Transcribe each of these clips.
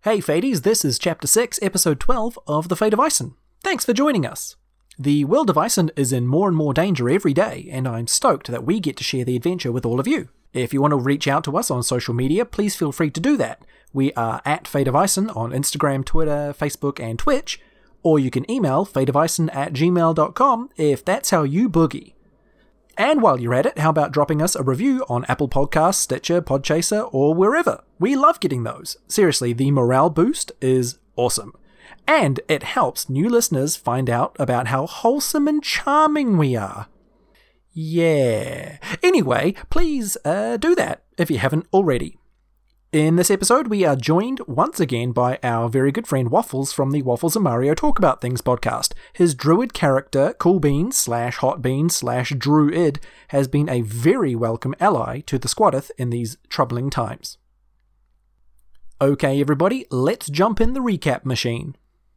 Hey Fadies, this is Chapter 6, Episode 12 of The Fate of Ison. Thanks for joining us. The world of Ison is in more and more danger every day, and I'm stoked that we get to share the adventure with all of you. If you want to reach out to us on social media, please feel free to do that. We are at Fate of Ison on Instagram, Twitter, Facebook, and Twitch, or you can email fateofison@gmail.com if that's how you boogie. And while you're at it, how about dropping us a review on Apple Podcasts, Stitcher, Podchaser, or wherever? We love getting those. Seriously, the morale boost is awesome. And it helps new listeners find out about how wholesome and charming we are. Yeah. Anyway, please do that if you haven't already. In this episode, we are joined once again by our very good friend Waffles from the Waffles and Mario Talk About Things podcast. His druid character, Coolbeans/Hotbeans/Druid, has been a very welcome ally to the Squadeth in these troubling times. Okay, everybody, let's jump in the recap machine.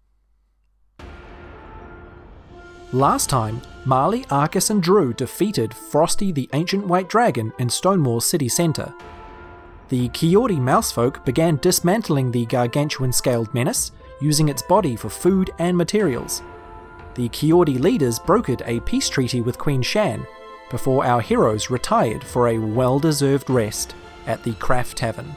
Last time, Marley, Arcus, and Drew defeated Frosty the Ancient White Dragon in Stonemoor city centre. The Kiori Mousefolk began dismantling the gargantuan-scaled menace, using its body for food and materials. The Kiori leaders brokered a peace treaty with Queen Shan, before our heroes retired for a well-deserved rest at the Craft Tavern.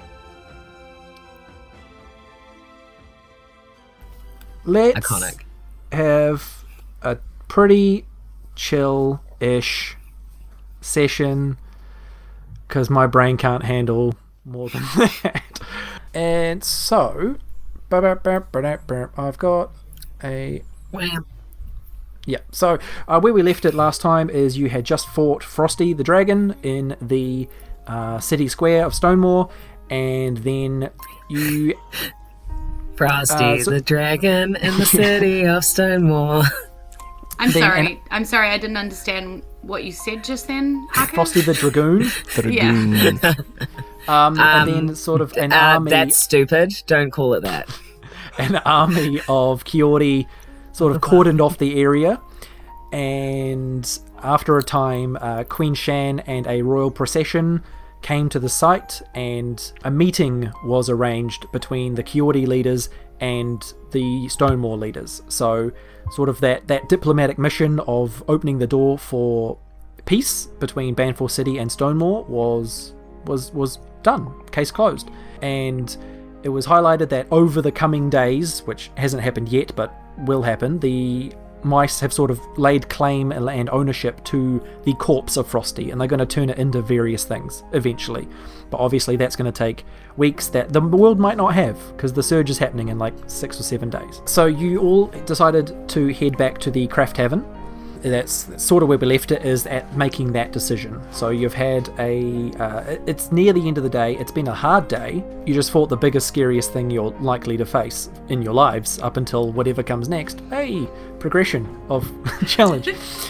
Let's Iconic. have a pretty chill-ish session, because my brain can't handle more than that. And so, I've got a... Yeah, so where we left it last time is you had just fought Frosty the Dragon in the city square of Stonemoor, and then you... Frosty the Dragon in the city of Stonemoor. I'm sorry, I didn't understand what you said just then, Arcus. Frosty the Dragoon. Yeah. And then sort of an army... That's stupid. Don't call it that. An army of Kiori sort of cordoned off the area, and after a time, Queen Shan and a royal procession came to the site, and a meeting was arranged between the Kiori leaders and the Stonemoor leaders. So sort of that diplomatic mission of opening the door for peace between Banfor City and Stonemoor was done. Case closed. And it was highlighted that over the coming days, which hasn't happened yet but will happen, the mice have sort of laid claim and ownership to the corpse of Frosty, and they're going to turn it into various things eventually. But obviously that's going to take weeks that the world might not have, because the surge is happening in like 6 or 7 days. So you all decided to head back to the Craft Tavern. That's sort of where we left it, is at making that decision. So you've had it's near the end of the day. It's been a hard day. You just fought the biggest, scariest thing you're likely to face in your lives up until whatever comes next. Hey, progression of challenge.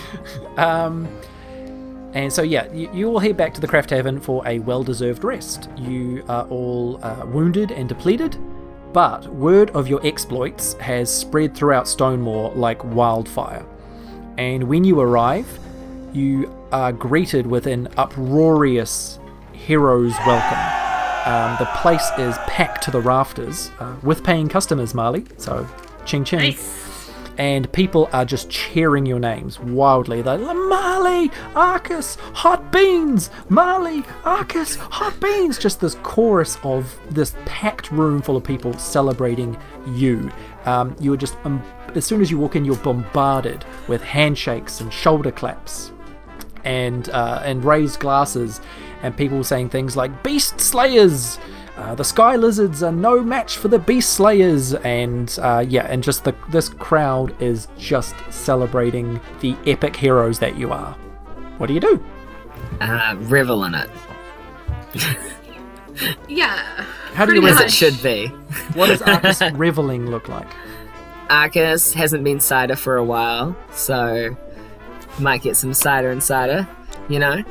And so yeah, you all head back to the Craft Tavern for a well-deserved rest. You are all wounded and depleted, but word of your exploits has spread throughout Stonemoor like wildfire. And when you arrive, you are greeted with an uproarious hero's welcome. The place is packed to the rafters with paying customers, Marley, so ching ching. Nice. And people are just cheering your names wildly. They're like, Marley, Arcus, Hot Beans, Marley, Arcus, Hot Beans. Just this chorus of this packed room full of people celebrating you. You are just... as soon as you walk in, you're bombarded with handshakes and shoulder claps and raised glasses and people saying things like Beast Slayers, the Sky Lizards are no match for the Beast Slayers, and just this crowd is just celebrating the epic heroes that you are. What do you do? Revel in it. Yeah. How do you As revel? it should be. What does Arcus reveling look like? Arcus hasn't been cider for a while, so might get some cider and cider, you know?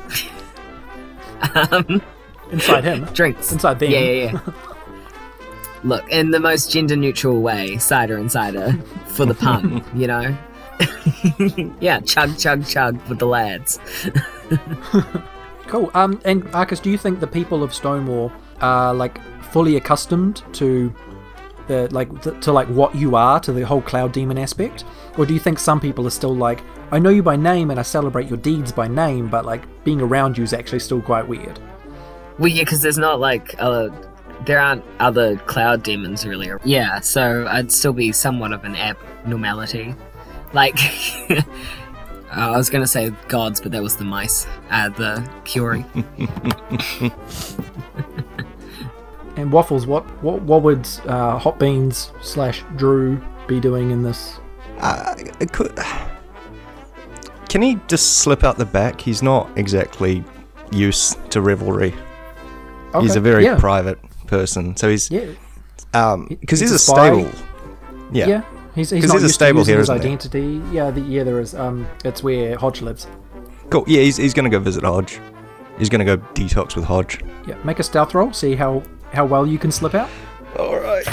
Inside him? Drinks. Inside them? Yeah. Look, in the most gender-neutral way, cider and cider, for the pun, you know? Yeah, chug, chug, chug with the lads. Cool. And Arcus, do you think the people of Stonemoor are like fully accustomed to to like what you are, to the whole Cloud Demon aspect? Or do you think some people are still like, I know you by name and I celebrate your deeds by name, but like being around you is actually still quite weird? Well, yeah, because there's not like there aren't other cloud demons really. Yeah, so I'd still be somewhat of an abnormality. Like, I was going to say gods, but that was the mice, the Kiori. And Waffles, what would Hot Beans / Drew be doing in this? Can he just slip out the back? He's not exactly used to revelry. Okay, he's a very private person, so he's because he's a spy. stable. Yeah, he's because not he's a used stable to using here, his isn't identity. Yeah, there is. It's where Hodge lives. Cool. Yeah, he's gonna go visit Hodge. He's gonna go detox with Hodge. Yeah, make a stealth roll. See how well you can slip out. All right.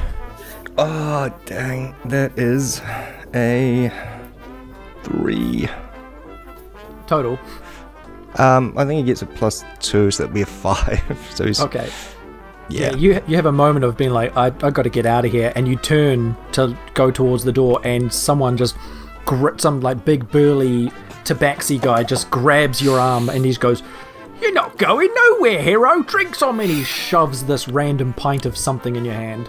Oh dang, that is a 3 total. I think he gets a +2, so that'd be a 5. So he's okay. Yeah. You have a moment of being like, I got to get out of here, and you turn to go towards the door, and someone just some like big burly tabaxi guy just grabs your arm, and he goes, "You're not going nowhere, hero. Drinks on me." And he shoves this random pint of something in your hand.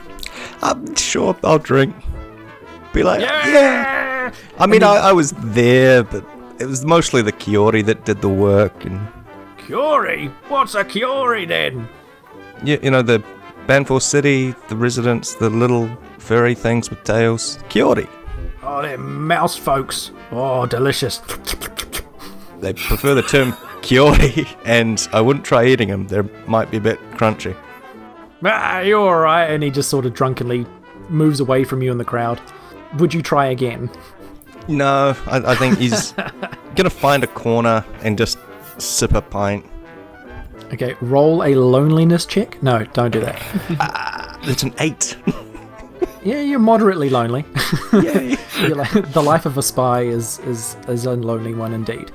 Sure, I'll drink. Be like, yeah. I mean, I was there, but it was mostly the Kiori that did the work. And Kiori? What's a Kiori then? You know, the Banfor City, the residents, the little furry things with tails. Kiori. Oh, they're mouse folks. Oh, delicious. They prefer the term Kiori, and I wouldn't try eating them. They might be a bit crunchy. You're alright. And he just sort of drunkenly moves away from you in the crowd. Would you try again? No, I think he's gonna find a corner and just sip a pint. Okay, roll a loneliness check. No, don't do that. It's an 8. Yeah, you're moderately lonely. Yay. You're like, the life of a spy is a lonely one indeed.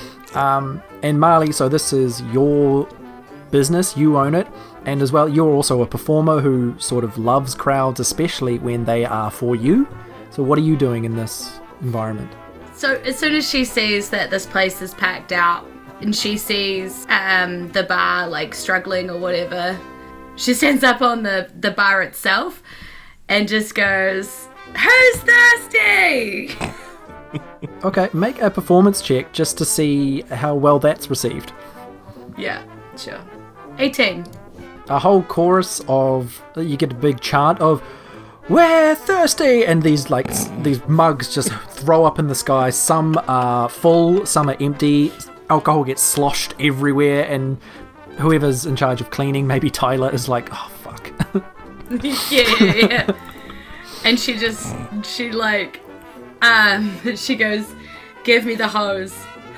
And Marley, so this is your business, you own it, and as well, you're also a performer who sort of loves crowds, especially when they are for you. So what are you doing in this environment? So as soon as she sees that this place is packed out and she sees the bar like struggling or whatever, she stands up on the bar itself and just goes, "Who's thirsty?" Okay, make a performance check just to see how well that's received. Yeah, sure. 18. A whole chorus of, you get a big chant of, "We're thirsty!" and these mugs just throw up in the sky. Some are full, some are empty. Alcohol gets sloshed everywhere, and whoever's in charge of cleaning, maybe Tyler, is like, "Oh fuck." yeah. And she goes, "Give me the hose."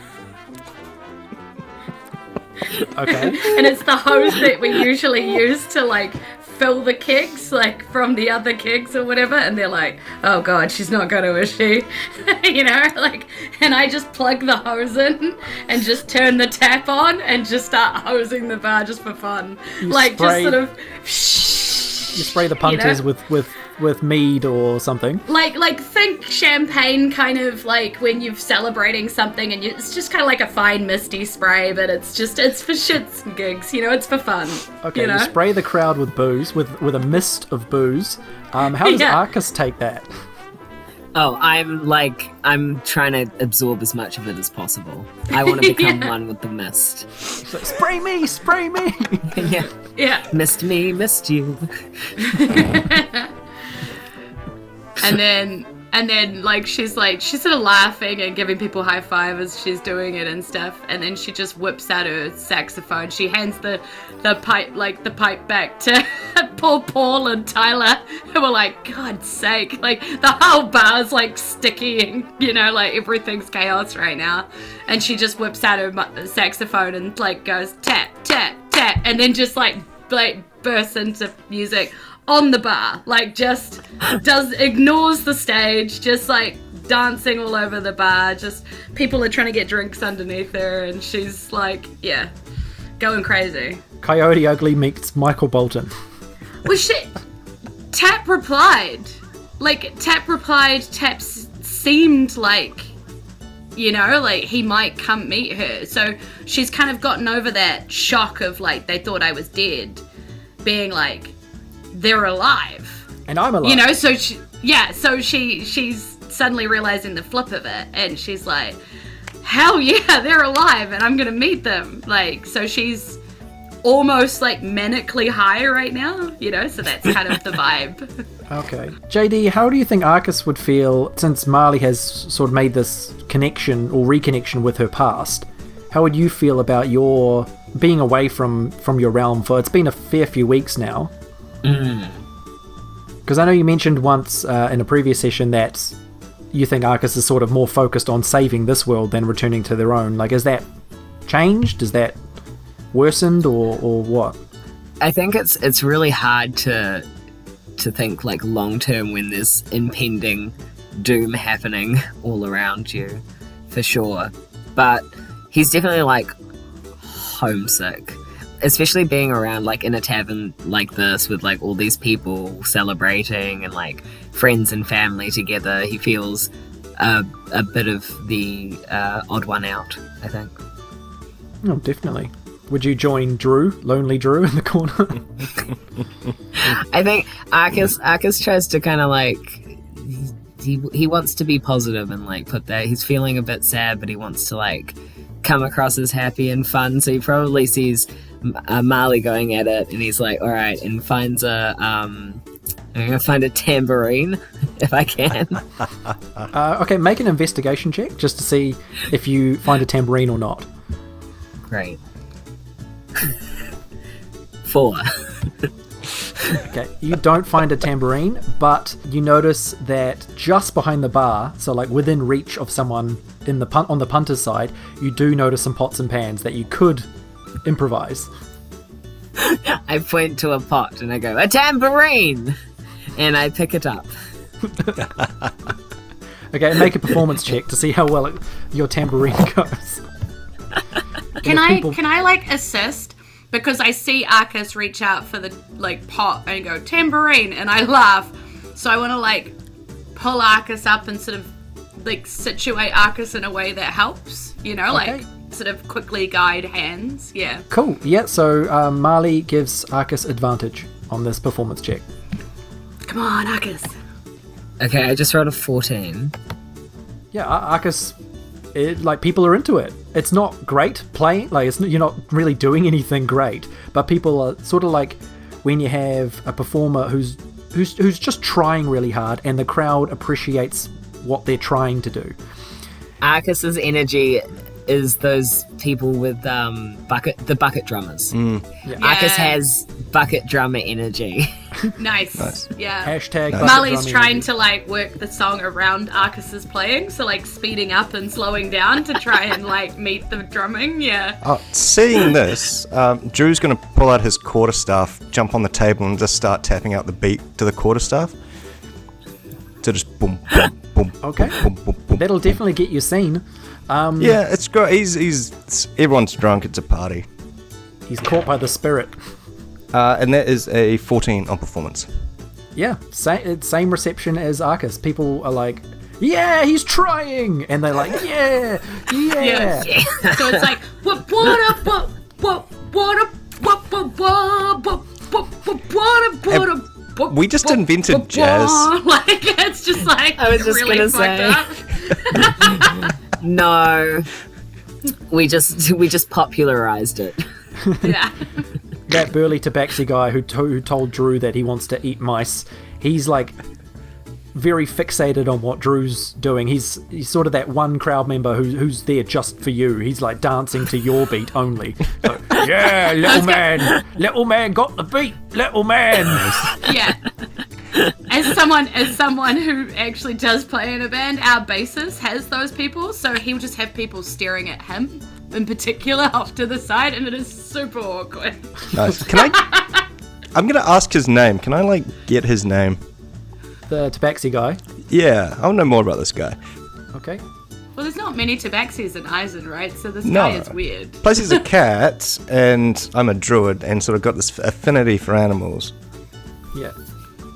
Okay. And it's the hose that we usually use to like fill the kegs, like from the other kegs or whatever, and they're like, "Oh god, she's not going to, is she?" You know, like, and I just plug the hose in and just turn the tap on and just start hosing the bar just for fun. Just sort of you spray the punters, you know? with mead or something. Like think champagne, kind of like when you're celebrating something, and it's just kind of like a fine misty spray, but it's for shits and gigs, you know, it's for fun. Okay, you know? You spray the crowd with booze, with a mist of booze. How does Arcus take that? Oh, I'm trying to absorb as much of it as possible. I want to become one with the mist. So, spray me! Yeah. Mist me, mist you. And then like she's sort of laughing and giving people high five as she's doing it and stuff, and then she just whips out her saxophone. She hands the pipe back to poor Paul and Tyler, who are like, "God's sake," like the whole bar's like sticky and, you know, like everything's chaos right now. And she just whips out her saxophone and like goes tap tap tap, and then just like bursts into music on the bar, like just ignores the stage, just like dancing all over the bar. Just people are trying to get drinks underneath her, and she's like, yeah, going crazy. Coyote Ugly meets Michael Bolton. Well, she Tap replied. Tap seemed like, like he might come meet her. So she's kind of gotten over that shock of, like, they thought I was dead, being like, they're alive. And I'm alive. So she's suddenly realizing the flip of it, and she's like, hell yeah, they're alive, and I'm gonna meet them. Like, so she's almost like manically high right now, so that's kind of the vibe. Okay. JD, how do you think Arcus would feel since Marley has sort of made this connection or reconnection with her past? How would you feel about your being away from your realm for, it's been a fair few weeks now? Because I know you mentioned once in a previous session that you think Arcus is sort of more focused on saving this world than returning to their own. Like, has that changed? Is that worsened or what? I think it's really hard to think like long term when there's impending doom happening all around you, for sure. But he's definitely like homesick, especially being around like in a tavern like this with like all these people celebrating and like friends and family together. He feels a bit of the odd one out, I think. Oh, definitely. Would you join Drew, Lonely Drew, in the corner? I think Arcus tries to kind of like, he wants to be positive and like put that, he's feeling a bit sad, but he wants to like come across as happy and fun. So he probably sees Marley going at it, and he's like, all right, and finds I'm gonna find a tambourine if I can. Okay, make an investigation check just to see if you find a tambourine or not. Great. 4. Okay, you don't find a tambourine, but you notice that just behind the bar, so like within reach of someone in the on the punter's side, you do notice some pots and pans that you could improvise. I point to a pot and I go, a tambourine! And I pick it up. Okay, make a performance check to see how well your tambourine goes. Can I like assist? Because I see Arcus reach out for the like pot and go tambourine, and I laugh. So I want to like pull Arcus up and sort of like situate Arcus in a way that helps, Okay. like sort of quickly guide hands. Yeah. Cool. Yeah, so Marley gives Arcus advantage on this performance check. Come on, Arcus. Okay, I just rolled a 14. Yeah, Arcus, people are into it. It's not great playing, like you're not really doing anything great, but people are sort of like when you have a performer who's just trying really hard and the crowd appreciates what they're trying to do. Arcus's energy is those people with the bucket drummers. Yeah. Arcus has bucket drummer energy. Nice. Yeah. Hashtag Nice. Marley's trying to like work the song around Arcus's playing, so like speeding up and slowing down to try and like meet the drumming. Yeah. Seeing this, Drew's going to pull out his quarterstaff, jump on the table, and just start tapping out the beat to the quarterstaff. So just boom, boom, boom. Okay. Boom, boom, boom, That'll boom, definitely get you seen. Yeah, it's great. Everyone's drunk. It's a party. He's caught by the spirit. And that is a 14 on performance. Yeah, same reception as Arcus. People are like, yeah, he's trying, and they're like, yeah. So it's like what We just invented jazz. Like it's just like I was just really gonna fucked say. No, we just popularized it. up. Yeah. That burly tabaxi guy who told Drew that he wants to eat mice, he's like very fixated on what Drew's doing. He's sort of that one crowd member who's there just for you. He's like dancing to your beat only. So, yeah, little man got the beat, little man. Yeah. As someone who actually does play in a band, our bassist has those people, so he'll just have people staring at him in particular off to the side, and it is super awkward. Nice. I'm going to ask his name. Can I, get his name? The tabaxi guy. Yeah, I want to know more about this guy. Okay. Well, there's not many tabaxis in Eisen, right? So this No. guy is weird. Plus, he's a cat, and I'm a druid, and sort of got this affinity for animals. Yeah.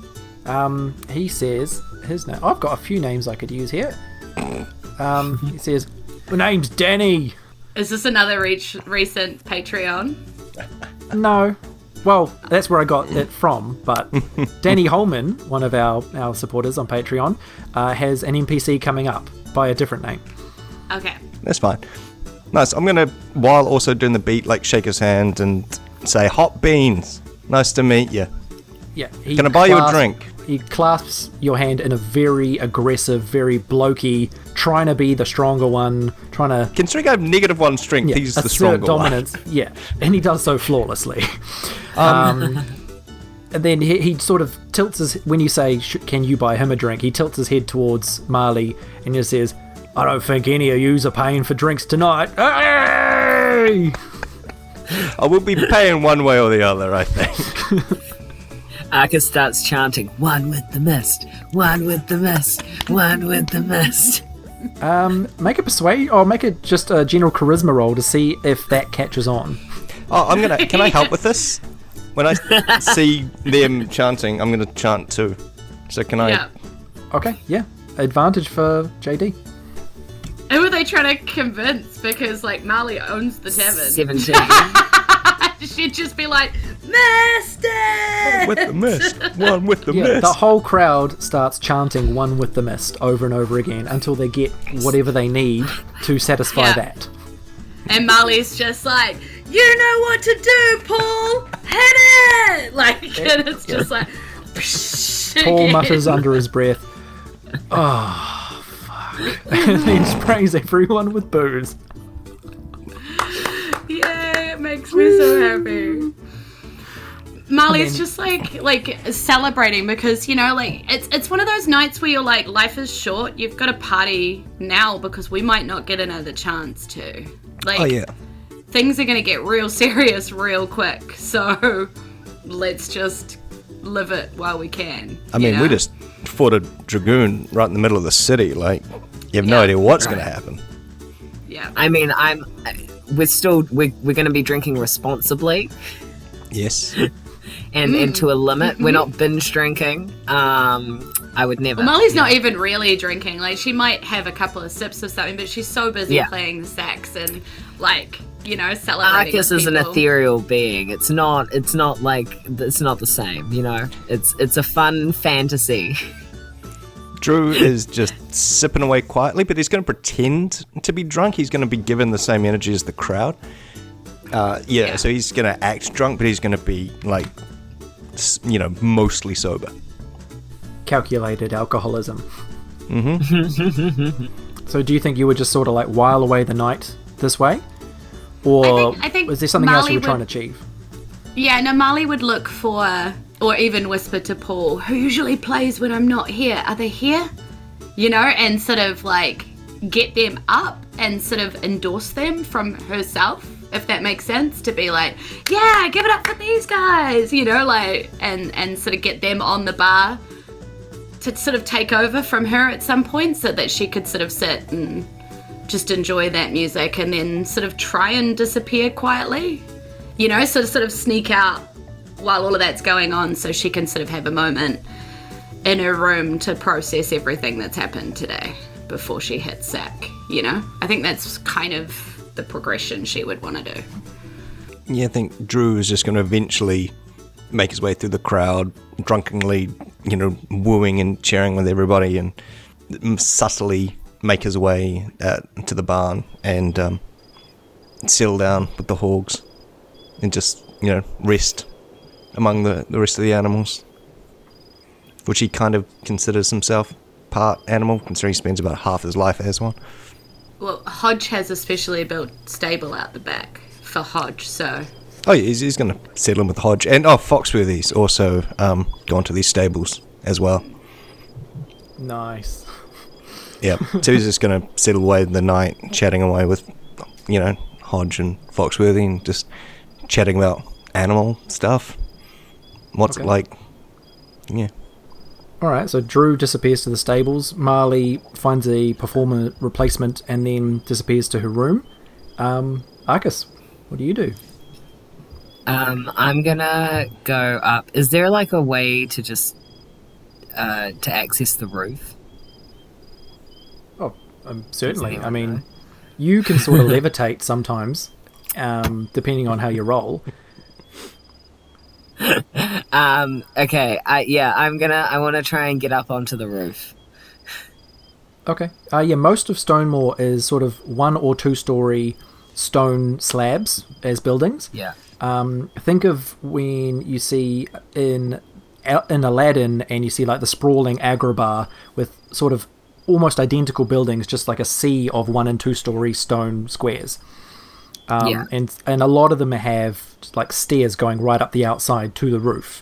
He says his name. I've got a few names I could use here. He says, "My name's Danny." Is this another recent Patreon? No. Well, that's where I got it from, but Danny Holman, one of our supporters on Patreon, has an NPC coming up by a different name. Okay. That's fine. Nice. I'm gonna, while also doing the beat, like shake his hand and say, "Hot beans. Nice to meet you. Yeah. Can I buy you a drink?" He clasps your hand in a very aggressive, very blokey, trying to be the stronger one, trying to... Considering I have -1 strength, he's the assert stronger dominance. one. Yeah, and he does so flawlessly. And then he sort of tilts his... When you say, "Can you buy him a drink?" he tilts his head towards Marley and just says, "I don't think any of yous are paying for drinks tonight." Hey! I will be paying one way or the other, I think. Arcus starts chanting, "One with the mist, one with the mist, one with the mist." Make a persuade, or make it just a general charisma roll to see if that catches on. Oh, can I help with this? When I see them chanting, I'm gonna chant too. So can I? Yeah. Okay, yeah. Advantage for JD. Who are they trying to convince? Because, like, Marley owns the tavern. 17. She'd just be like, "Master!" With the mist. One with the Yeah, mist. the whole crowd starts chanting "One with the Mist" over and over again until they get whatever they need to satisfy Yeah. that. And Marley's just like, "You know what to do, Paul! Hit it!" Like, and it's just like... Paul mutters under his breath, "Oh, fuck." And then sprays everyone with booze. Yay, it makes me so happy. Marley's just like celebrating because, you know, like it's one of those nights where you're like, life is short, you've got to party now because we might not get another chance to. Like, Oh yeah. things are going to get real serious real quick, so let's just live it while we can. I mean, you know? we just fought a dragoon right in the middle of the city. Like, you have no Yeah. idea what's going to happen. Yeah. I mean, we're going to be drinking responsibly Yes. and to a limit. We're not binge drinking. I would never. Well, Molly's you not know. even really drinking. Like, she might have a couple of sips of something, but she's so busy Yeah. playing the sax and, like, you know, celebrating. Arcus with is an people. ethereal being. It's not the same, you know. It's a fun fantasy. Drew is just sipping away quietly, but he's going to pretend to be drunk. He's going to be given the same energy as the crowd. Yeah, so he's going to act drunk, but he's going to be, like, mostly sober. Calculated alcoholism. So do you think you would just sort of like while away the night this way? Or I think was there something else Marley you were trying to would- achieve? Yeah, no, Marley would look for, or even whisper to Paul, "Who usually plays when I'm not here? Are they here?" You know, and sort of like get them up and sort of endorse them from herself, if that makes sense, to be like, "Yeah, give it up for these guys," you know, like, and sort of get them on the bar to sort of take over from her at some point so that she could sort of sit and just enjoy that music and then sort of try and disappear quietly. You know, sort of sneak out while all of that's going on so she can sort of have a moment in her room to process everything that's happened today before she hits sack, you know? I think that's kind of the progression she would want to do. Yeah, I think Drew is just going to eventually make his way through the crowd, drunkenly, wooing and cheering with everybody, and subtly make his way to the barn and settle down with the hogs and just, rest among the rest of the animals, which he kind of considers himself part animal, considering he spends about half his life as one. Well, Hodge has a specially built stable out the back for Hodge, so... Oh, yeah, he's going to settle in with Hodge. And, Foxworthy's also gone to these stables as well. Nice. Yeah, so he's just going to settle away the night, chatting away with, Hodge and Foxworthy, and just chatting about animal stuff. What's it Okay. like? Yeah. Alright, so Drew disappears to the stables, Marley finds a performer replacement and then disappears to her room. Arcus, what do you do? I'm gonna go up. Is there like a way to just to access the roof? Oh, certainly. I mean, you can sort of levitate sometimes, depending on how you roll. Okay. I want to try and get up onto the roof. Okay. Yeah, most of Stonemore is sort of 1 or 2 story stone slabs as buildings. Yeah. Think of when you see in Aladdin and you see like the sprawling Agrabah with sort of almost identical buildings, just like a sea of 1 and 2 story stone squares. And a lot of them have like stairs going right up the outside to the roof.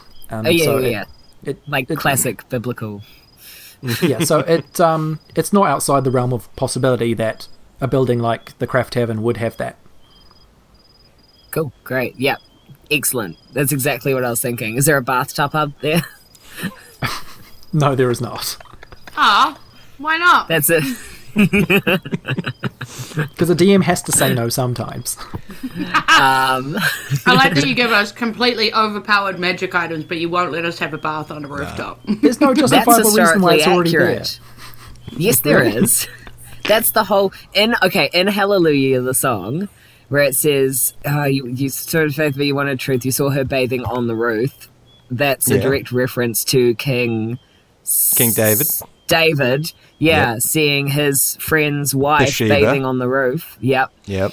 Classic biblical. Yeah, so it's not outside the realm of possibility that a building like the Craft Tavern would have that. Cool, great, yeah, excellent. That's exactly what I was thinking. Is there a bathtub up there? No, there is not. Ah, why not? That's it. Because the DM has to say no sometimes. I like that you give us completely overpowered magic items, but you won't let us have a bath on a rooftop. There's no justifiable reason why it's already accurate. Yes, there is. That's the whole in Hallelujah, the song, where it says, "You sort of faith, but you wanted truth. You saw her bathing on the roof." That's a direct reference to King David. David, seeing his friend's wife Bathsheba. bathing on the roof. Yep.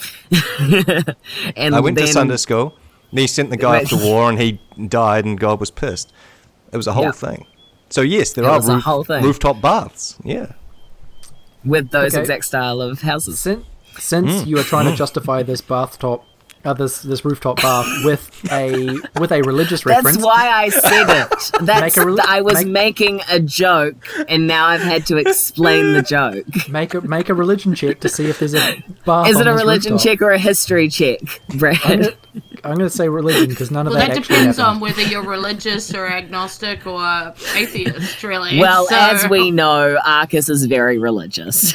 And I went to Sunday school. And he sent the guy off to war, and he died, and God was pissed. It was a whole thing. So yes, there are a whole thing. rooftop baths. Yeah, with those exact style of houses. Since you are trying to justify this bathtop, this rooftop bath with a religious reference. That's why I said it. I was making a joke, and now I've had to explain the joke. Make a religion check to see if there's a bath. Is it on a this religion rooftop. check or a history check, Brad? I'm going to say religion because none of Well, that that actually depends happened. on whether you're religious or agnostic or atheist, really. Well, So- as we know, Arcus is very religious.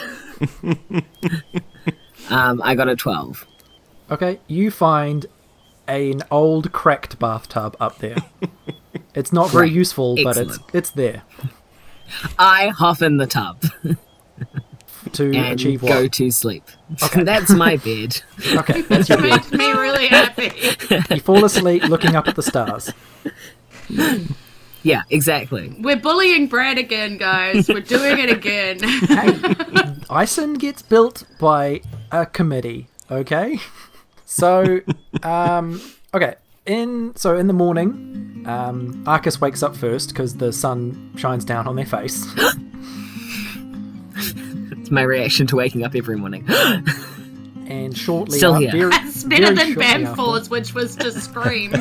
I got a 12. Okay, you find an old cracked bathtub up there. It's not very useful, but it's there I hop in the tub to and achieve what? go to sleep. Okay. That's my bed. Okay, that's your It bed. makes me really happy. You fall asleep looking up at the stars. Yeah, exactly. We're bullying Brad again, guys. We're doing it again. Ison gets built by a committee, okay? So, okay. In the morning, Arcus wakes up first because the sun shines down on their face. It's my reaction to waking up every morning. And shortly Still after, here. It's better than shortly after, Bamford's, which was to scream.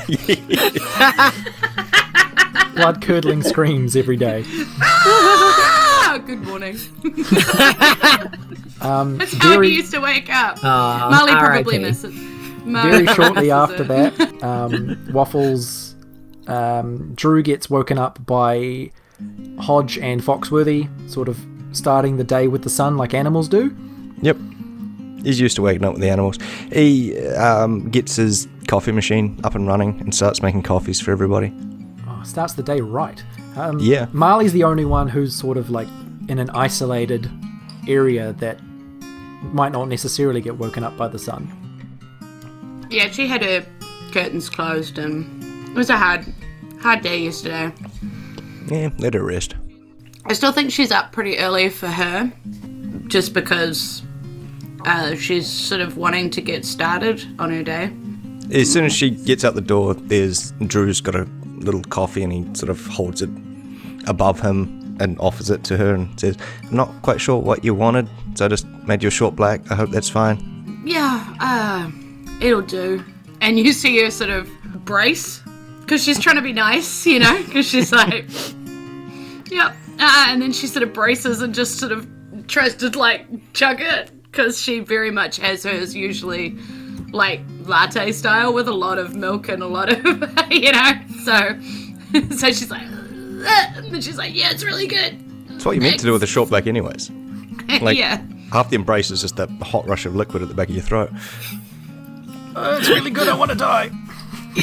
blood-curdling screams every day. Good morning. That's how very- he used to wake up. Aw, Molly probably R.I.P. misses. Very shortly after that, Waffles, Drew gets woken up by Hodge and Foxworthy, sort of starting the day with the sun like animals do. Yep. He's used to waking up with the animals. He gets his coffee machine up and running and starts making coffees for everybody. Oh, starts the day right. Yeah. Marley's the only one who's sort of like in an isolated area that might not necessarily get woken up by the sun. Yeah, she had her curtains closed, and it was a hard day yesterday. Yeah, let her rest. I still think she's up pretty early for her, just because she's sort of wanting to get started on her day. As soon as she gets out the door, Drew's got a little coffee and he sort of holds it above him and offers it to her and says, "I'm not quite sure what you wanted, so I just made you a short black. I hope that's fine." Yeah, it'll do. And you see her sort of brace, because she's trying to be nice, you know, because she's like, yep. And then she sort of braces and just sort of tries to, like, chug it, because she very much has hers usually, like, latte style with a lot of milk and a lot of, you know, so she's like, and then she's like, yeah, it's really good. It's what you meant to do with a short black anyways. Like, Yeah. half the embrace is just that hot rush of liquid at the back of your throat. It's really good, I want to die.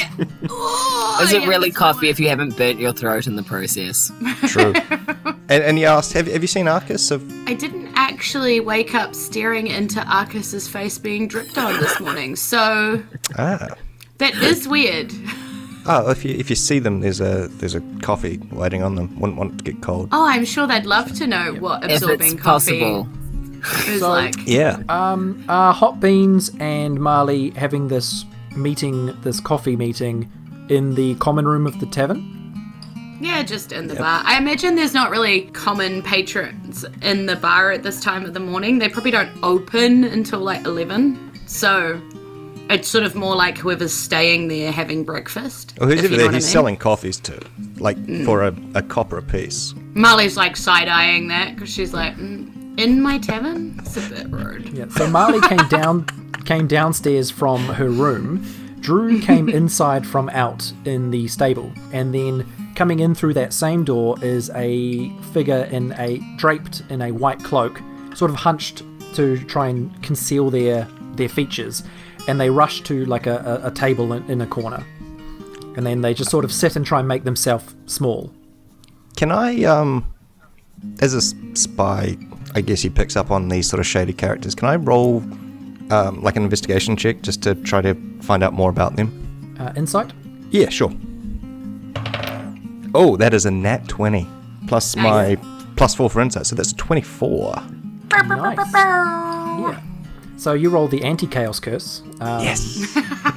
Is it really coffee if you haven't burnt your throat in the process? True. And you asked, have you seen Arcus? I didn't actually wake up staring into Arcus's face being dripped on this morning, so that is weird. Oh, if you see them, there's a coffee waiting on them. Wouldn't want it to get cold. Oh, I'm sure they'd love to know what absorbing if it's coffee possible. is like. Yeah. Hot Beans and Marley having this coffee meeting in the common room of the tavern? Yeah, just in the bar. I imagine there's not really common patrons in the bar at this time of the morning. They probably don't open until like 11. So it's sort of more like whoever's staying there having breakfast. Well, who's if over you know there? what I He's mean. selling coffees to, like, for a copper a piece. Marley's like side-eyeing that because she's like, in my tavern? It's a bit rude. Yeah. So Marley came downstairs from her room. Drew came inside from out in the stable, and then coming in through that same door is a figure draped in a white cloak, sort of hunched to try and conceal their features, and they rush to like a table in a corner, and then they just sort of sit and try and make themselves small. Can I, as a spy, I guess he picks up on these sort of shady characters. Can I roll, like an investigation check just to try to find out more about them? Insight? Yeah, sure. Oh, that is a nat 20. Plus my +4 for insight, so that's a 24. Nice. Yeah. So you roll the anti-chaos curse. Yes.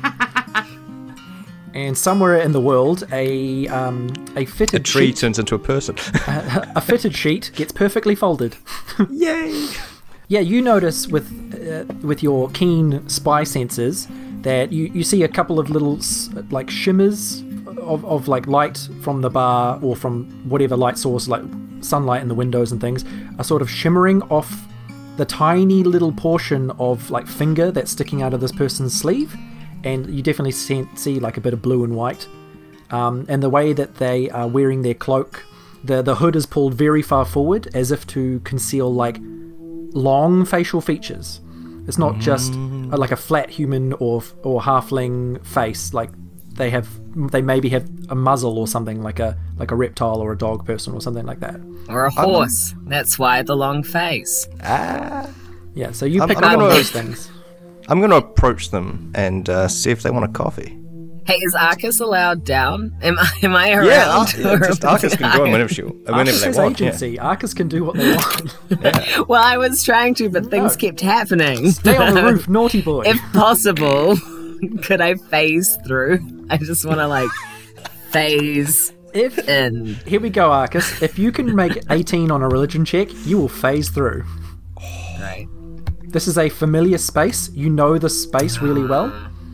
And somewhere in the world, a fitted A tree sheet, turns into a person. a fitted sheet gets perfectly folded. Yay! Yeah, you notice with your keen spy senses that you see a couple of little like shimmers of like light from the bar or from whatever light source, like sunlight in the windows and things, are sort of shimmering off the tiny little portion of like finger that's sticking out of this person's sleeve, and you definitely see like a bit of blue and white. And the way that they are wearing their cloak, the hood is pulled very far forward as if to conceal like long facial features. It's not just like a flat human or halfling face. Like they maybe have a muzzle or something, like a reptile or a dog person or something like that. Or a horse. That's why the long face. Yeah, so you I'm pick up gonna- on those things. I'm going to approach them and see if they want a coffee. Hey, is Arcus allowed down? Am I around? Yeah, just Arcus can join whenever Arcus they has want. agency. Arcus can do what they want. Well, I was trying to, but things kept happening. Stay on the roof, naughty boy. If possible, could I phase through? I just want to, like, phase in. Here we go, Arcus. If you can make 18 on a religion check, you will phase through. Right. This is a familiar space. You know the space really well.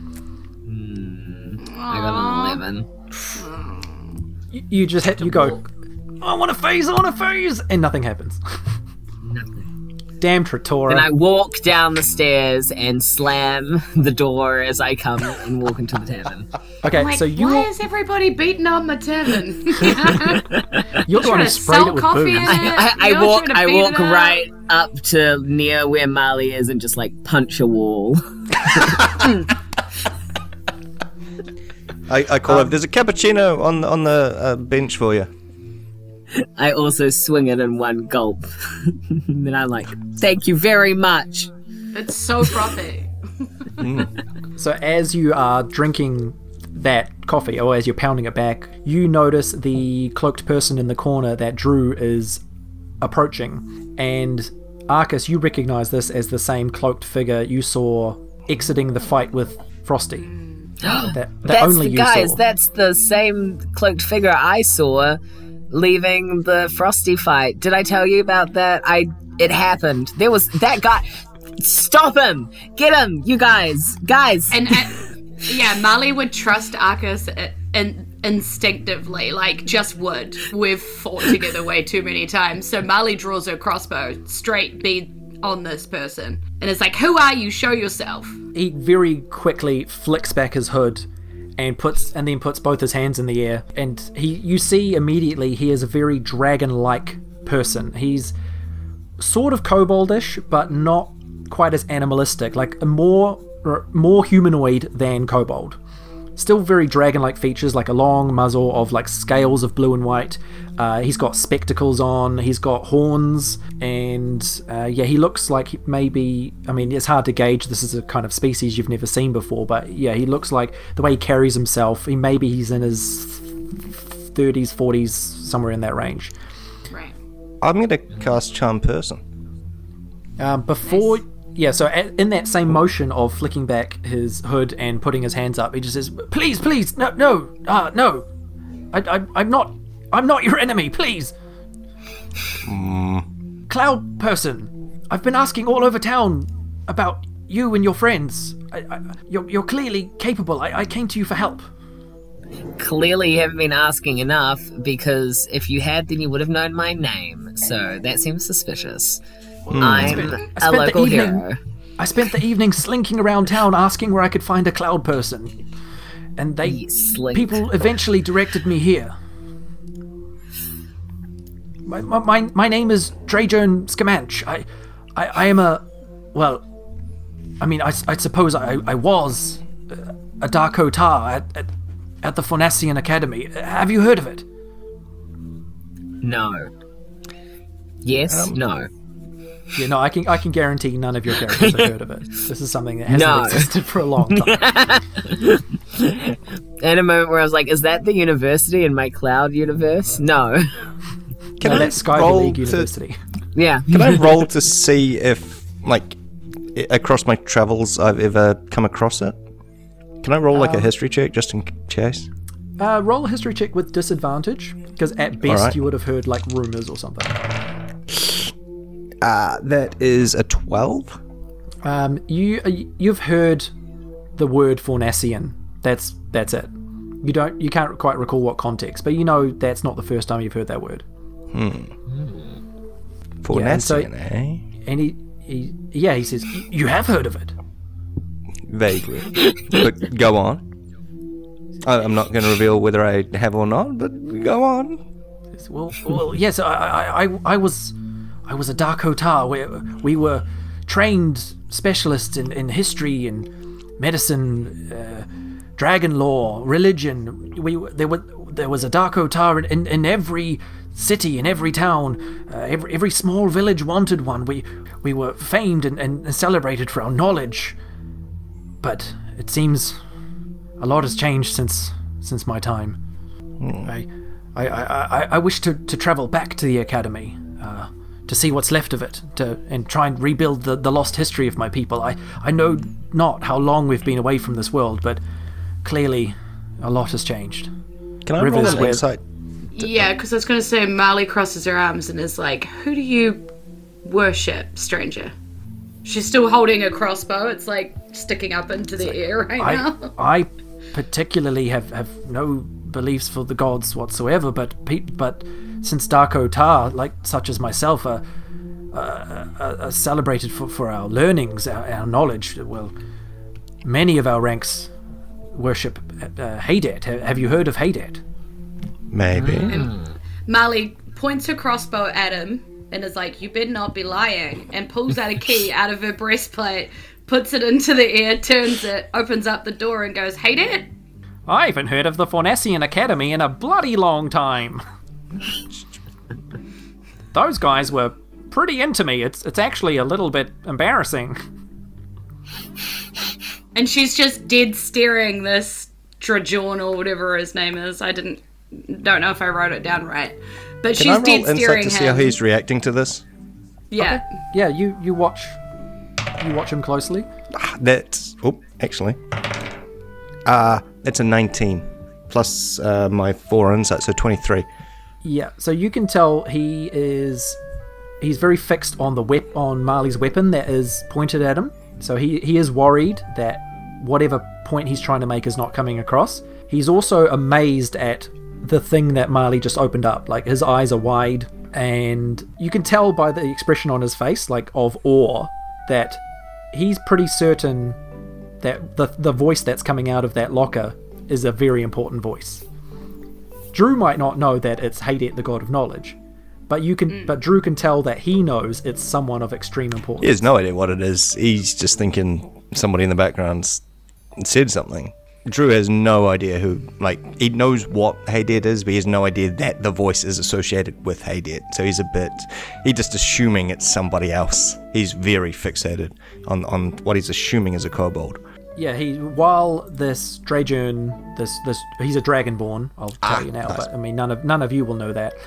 I got an 11. You just you go, I want to phase, and nothing happens. Nothing. Damn Trattora. Then I walk down the stairs and slam the door as I come and walk into the tavern. Okay, Like, so you why will, is everybody beating on my tavern? you're the one trying who to sprayed sell it with coffee booze. in I You're walk trying to beat it up. right up to near where Marley is and just like punch a wall. I call up. There's a cappuccino on the bench for you. I also swing it in one gulp. And then I'm like, thank you very much. It's so frothy. So as you are drinking that coffee, or as you're pounding it back, you notice the cloaked person in the corner that Drew is approaching. And Arcus, you recognize this as the same cloaked figure you saw exiting the fight with Frosty. that That's only the you guys. saw. That's the same cloaked figure I saw leaving the Frosty fight. Did I tell you about that? It happened. There was that guy. Stop him! Get him, you guys! And yeah, Marley would trust Arcus instinctively, like just would. We've fought together way too many times. So Marley draws her crossbow straight bead on this person and is like, "Who are you? Show yourself." He very quickly flicks back his hood and then puts both his hands in the air, and you see immediately he is a very dragon-like person. He's sort of koboldish, but not quite as animalistic, like a more humanoid than kobold. still very dragon-like features, like a long muzzle of like scales of blue and white. He's got spectacles on, he's got horns, and he looks like maybe, I mean, it's hard to gauge, this is a kind of species you've never seen before, but yeah, he looks like the way he carries himself, he's in his 30s, 40s, somewhere in that range. Right. I'm going to cast Charm Person. Before... Yeah, so in that same motion of flicking back his hood and putting his hands up, he just says, "Please, no, I'm not your enemy, please." Cloud Person, I've been asking all over town about you and your friends. You're clearly capable. I came to you for help. Clearly you haven't been asking enough, because if you had, then you would have known my name. So that seems suspicious. I'm a local hero. I spent the evening slinking around town asking where I could find a Cloud Person. And people eventually directed me here. My name is Drajon Scamanch. I am I suppose I was a Darko Tar at the Fornacian Academy. Have you heard of it? No. Yes, no. Yeah, no, I can guarantee none of your characters have heard of it. This is something that hasn't existed for a long time. In a moment where I was like, is that the university in my cloud universe? No. That's Skyview League University. Yeah. Can I roll to see if, like, across my travels I've ever come across it? Can I roll, like, a history check just in case? Roll a history check with disadvantage, because at best Alright. you would have heard, like, rumours or something. That is a 12. You've heard the word Fornacian. That's it. You can't quite recall what context, but you know that's not the first time you've heard that word. Fornacian, eh? And he says, "You have heard of it." Vaguely. But go on. I'm not going to reveal whether I have or not, but go on. Well, yes, I was a Darko Tar, where we were trained specialists in history and medicine, dragon lore, religion. There was a Darko Tar in every city, in every town, every small village wanted one. We were famed and celebrated for our knowledge. But it seems a lot has changed since my time. I wish to travel back to the academy, to see what's left of it, and try and rebuild the lost history of my people. I know not how long we've been away from this world, but clearly a lot has changed. Can I roll an insight? Yeah, because I was going to say Marley crosses her arms and is like, "Who do you worship, stranger?" She's still holding a crossbow. It's like sticking up into the air right now. I particularly have no beliefs for the gods whatsoever, but since Darko Tar, like such as myself, are celebrated for our learnings, our knowledge, well, many of our ranks worship Haydet. Have you heard of Haydet? Maybe. Marley points her crossbow at him and is like, "You better not be lying," and pulls out a key out of her breastplate, puts it into the air, turns it, opens up the door and goes, "Hey, Dad." I haven't heard of the Fornacian Academy in a bloody long time. Those guys were pretty into me. It's actually a little bit embarrassing. And she's just dead staring this Drajon or whatever his name is. I don't know if I wrote it down right. But Can she's I roll dead insight staring to see how him. he's reacting to this? Yeah. Yeah, you watch him closely. That's actually. It's a 19 plus my 4 insight, so 23. Yeah, so you can tell he's very fixed on on Marley's weapon that is pointed at him. So he is worried that whatever point he's trying to make is not coming across. He's also amazed at the thing that Marley just opened up. Like, his eyes are wide, and you can tell by the expression on his face, like, of awe, that he's pretty certain that the voice that's coming out of that locker is a very important voice. Drew might not know that it's Haydet, the god of knowledge, but Drew can tell that he knows it's someone of extreme importance. He has no idea what it is. He's just thinking somebody in the background said something. Drew has no idea who, like, he knows what Haydet is, but he has no idea that the voice is associated with Haydet. So he's just assuming it's somebody else. He's very fixated on what he's assuming is a kobold. Yeah, while this Drajern, he's a dragonborn. I'll tell you now, nice. but I mean, none of you will know that.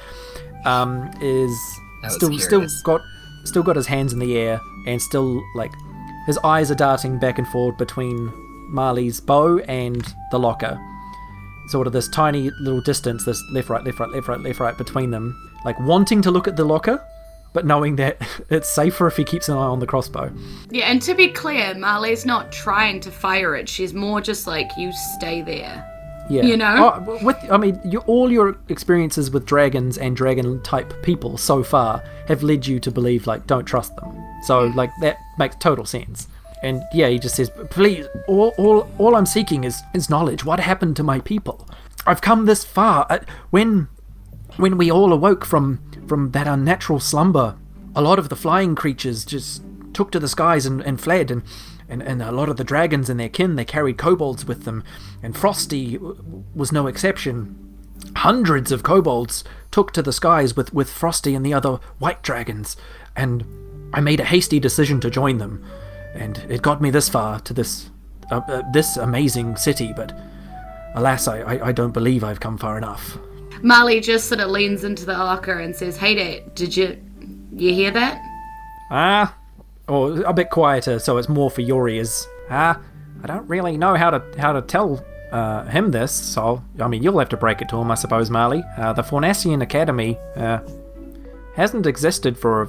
Is still got his hands in the air and still like his eyes are darting back and forth between Marley's bow and the locker. Sort of this tiny little distance, this left, right between them, like wanting to look at the locker, but knowing that it's safer if he keeps an eye on the crossbow. Yeah, and to be clear, Marley's not trying to fire it. She's more just like, you stay there. Yeah. You know? All your experiences with dragons and dragon-type people so far have led you to believe, like, don't trust them. So, like, that makes total sense. And, yeah, he just says, please, all I'm seeking is knowledge. What happened to my people? I've come this far. When we all awoke from that unnatural slumber, a lot of the flying creatures just took to the skies and fled, and a lot of the dragons and their kin, they carried kobolds with them, and Frosty was no exception. Hundreds of kobolds took to the skies with Frosty and the other white dragons, and I made a hasty decision to join them, and it got me this far to this amazing city, but alas, I don't believe I've come far enough. Marley just sort of leans into the locker and says, "Hey, Dad, did you hear that?" Or a bit quieter, so it's more for your ears. I don't really know how to tell him this, so I mean you'll have to break it to him, I suppose, Marley. The Fornacian Academy hasn't existed for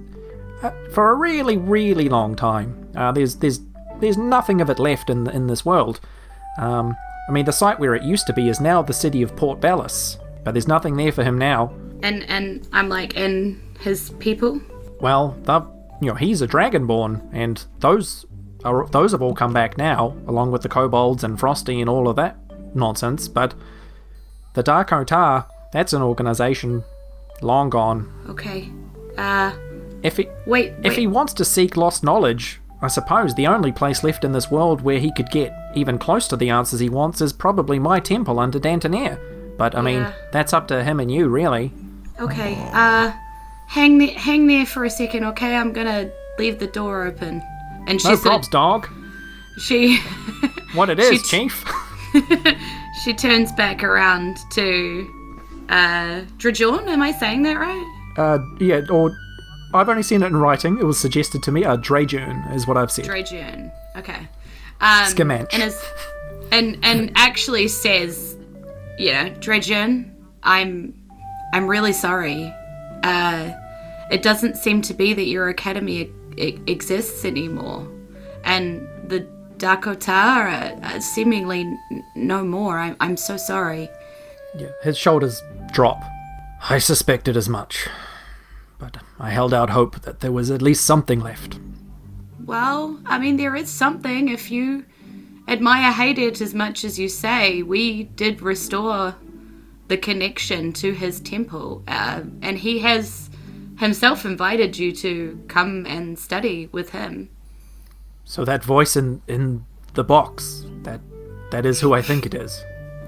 a really, really long time. There's nothing of it left in this world. I mean, the site where it used to be is now the city of Port Bellis, but there's nothing there for him now. And I'm like, and his people? Well, he's a dragonborn, and those have all come back now, along with the kobolds and Frosty and all of that nonsense. But the Dark Otar, that's an organization long gone. Okay. If he wants to seek lost knowledge, I suppose the only place left in this world where he could get even close to the answers he wants is probably my temple under Dantonair. But I mean, that's up to him and you, really. Okay. Hang there for a second, okay? I'm gonna leave the door open. And No props, dog. She... What it is, Chief. She turns back around to... Drajorn, am I saying that right? Yeah, or... I've only seen it in writing. It was suggested to me. Drajorn is what I've said. Drajorn, okay. Scamanch. And actually says, Drajorn, I'm really sorry. It doesn't seem to be that your academy exists anymore, and the Dark Otar are seemingly no more. I'm so sorry. Yeah, his shoulders drop. I suspected as much, but I held out hope that there was at least something left. Well, I mean, there is something. If you admire Haydet as much as you say, we did restore the connection to his temple, and he has himself invited you to come and study with him. So that voice in the box, that is who I think it is.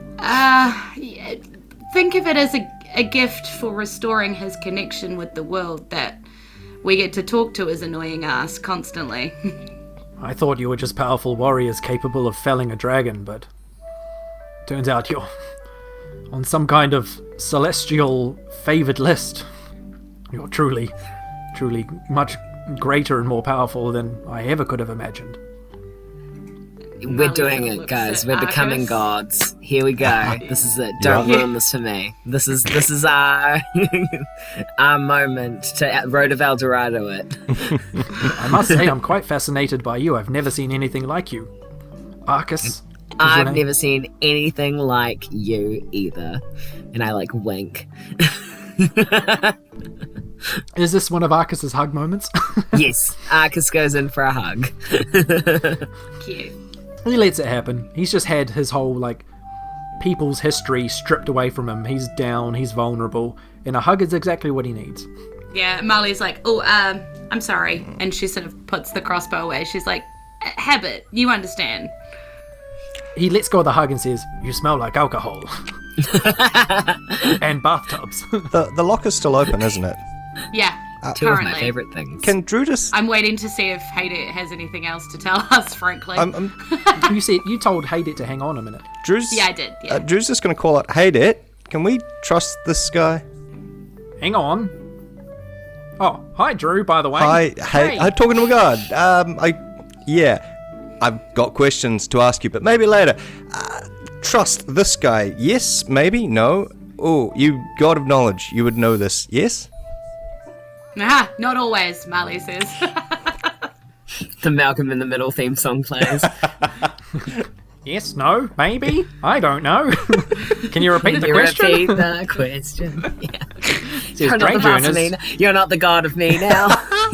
Think of it as a gift for restoring his connection with the world that we get to talk to his annoying ass constantly. I thought you were just powerful warriors capable of felling a dragon, but turns out you're on some kind of celestial favored list. You're truly much greater and more powerful than I ever could have imagined. We're doing it, guys. We're becoming gods. Here we go. This is it. Don't ruin this for me. This is our our moment to Road of El Dorado it. I must say, I'm quite fascinated by you. I've never seen anything like you. Arcus. I've never seen anything like you either. And I wink. Is this one of Arcus's hug moments? Yes, Arcus goes in for a hug. Cute. He lets it happen. He's just had his whole, people's history stripped away from him. He's down, he's vulnerable, and a hug is exactly what he needs. Yeah, Molly's like, I'm sorry. And she sort of puts the crossbow away. She's like, Habit, you understand. he lets go of the hug and says, "You smell like alcohol." And bathtubs. The locker's still open, isn't it? Yeah, Two of my currently. favorite things. Can Drew just... I'm waiting to see if Haydet has anything else to tell us, frankly. You told Haydet to hang on a minute. Drew's... Yeah, I did, yeah. Drew's just going to call out, "Hey, Dad, can we trust this guy?" Hang on. Oh, hi, Drew, by the way. Hi, hey, I'm talking to a guard. I've got questions to ask you, but maybe later. Trust this guy? Yes, maybe, no. Oh, you god of knowledge, you would know this, yes? Ah, not always, Marley says. The Malcolm in the Middle theme song plays. Yes, no, maybe? I don't know. Can you repeat the You question? repeat the question. Yeah. Says You're not the Drayjourn boss of has- me. You're not the god of me now.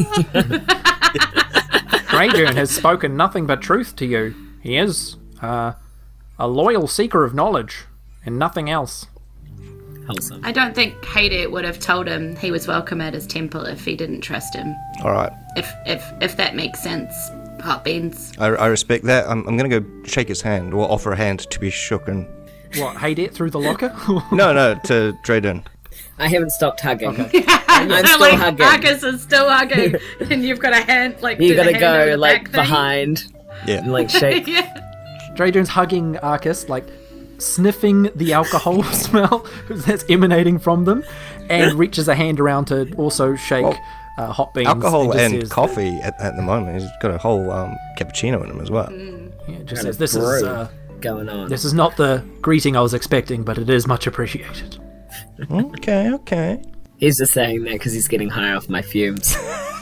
Drayjourn has spoken nothing but truth to you. He is a loyal seeker of knowledge and nothing else. Wholesome. I don't think Haydet would have told him he was welcome at his temple if he didn't trust him. Alright, If that makes sense, Hot Beans. I respect that. I'm going to go shake his hand, or offer a hand to be shooken. What, Haydet through the locker? No, to Drayden. I haven't stopped hugging. Okay. I'm still hugging. Marcus is still hugging, and you've got a hand like. You do the gotta hand go over the like back thing. behind Yeah. and like shake. Yeah. Drayjourn's hugging Arcus, like sniffing the alcohol smell that's emanating from them, and reaches a hand around to also shake Hot Beans. Alcohol just and says- coffee at the moment. He's got a whole cappuccino in him as well. Yeah, just Kind says, of "This is brew going on. this is not the greeting I was expecting, but it is much appreciated." Okay. He's just saying that because he's getting high off my fumes.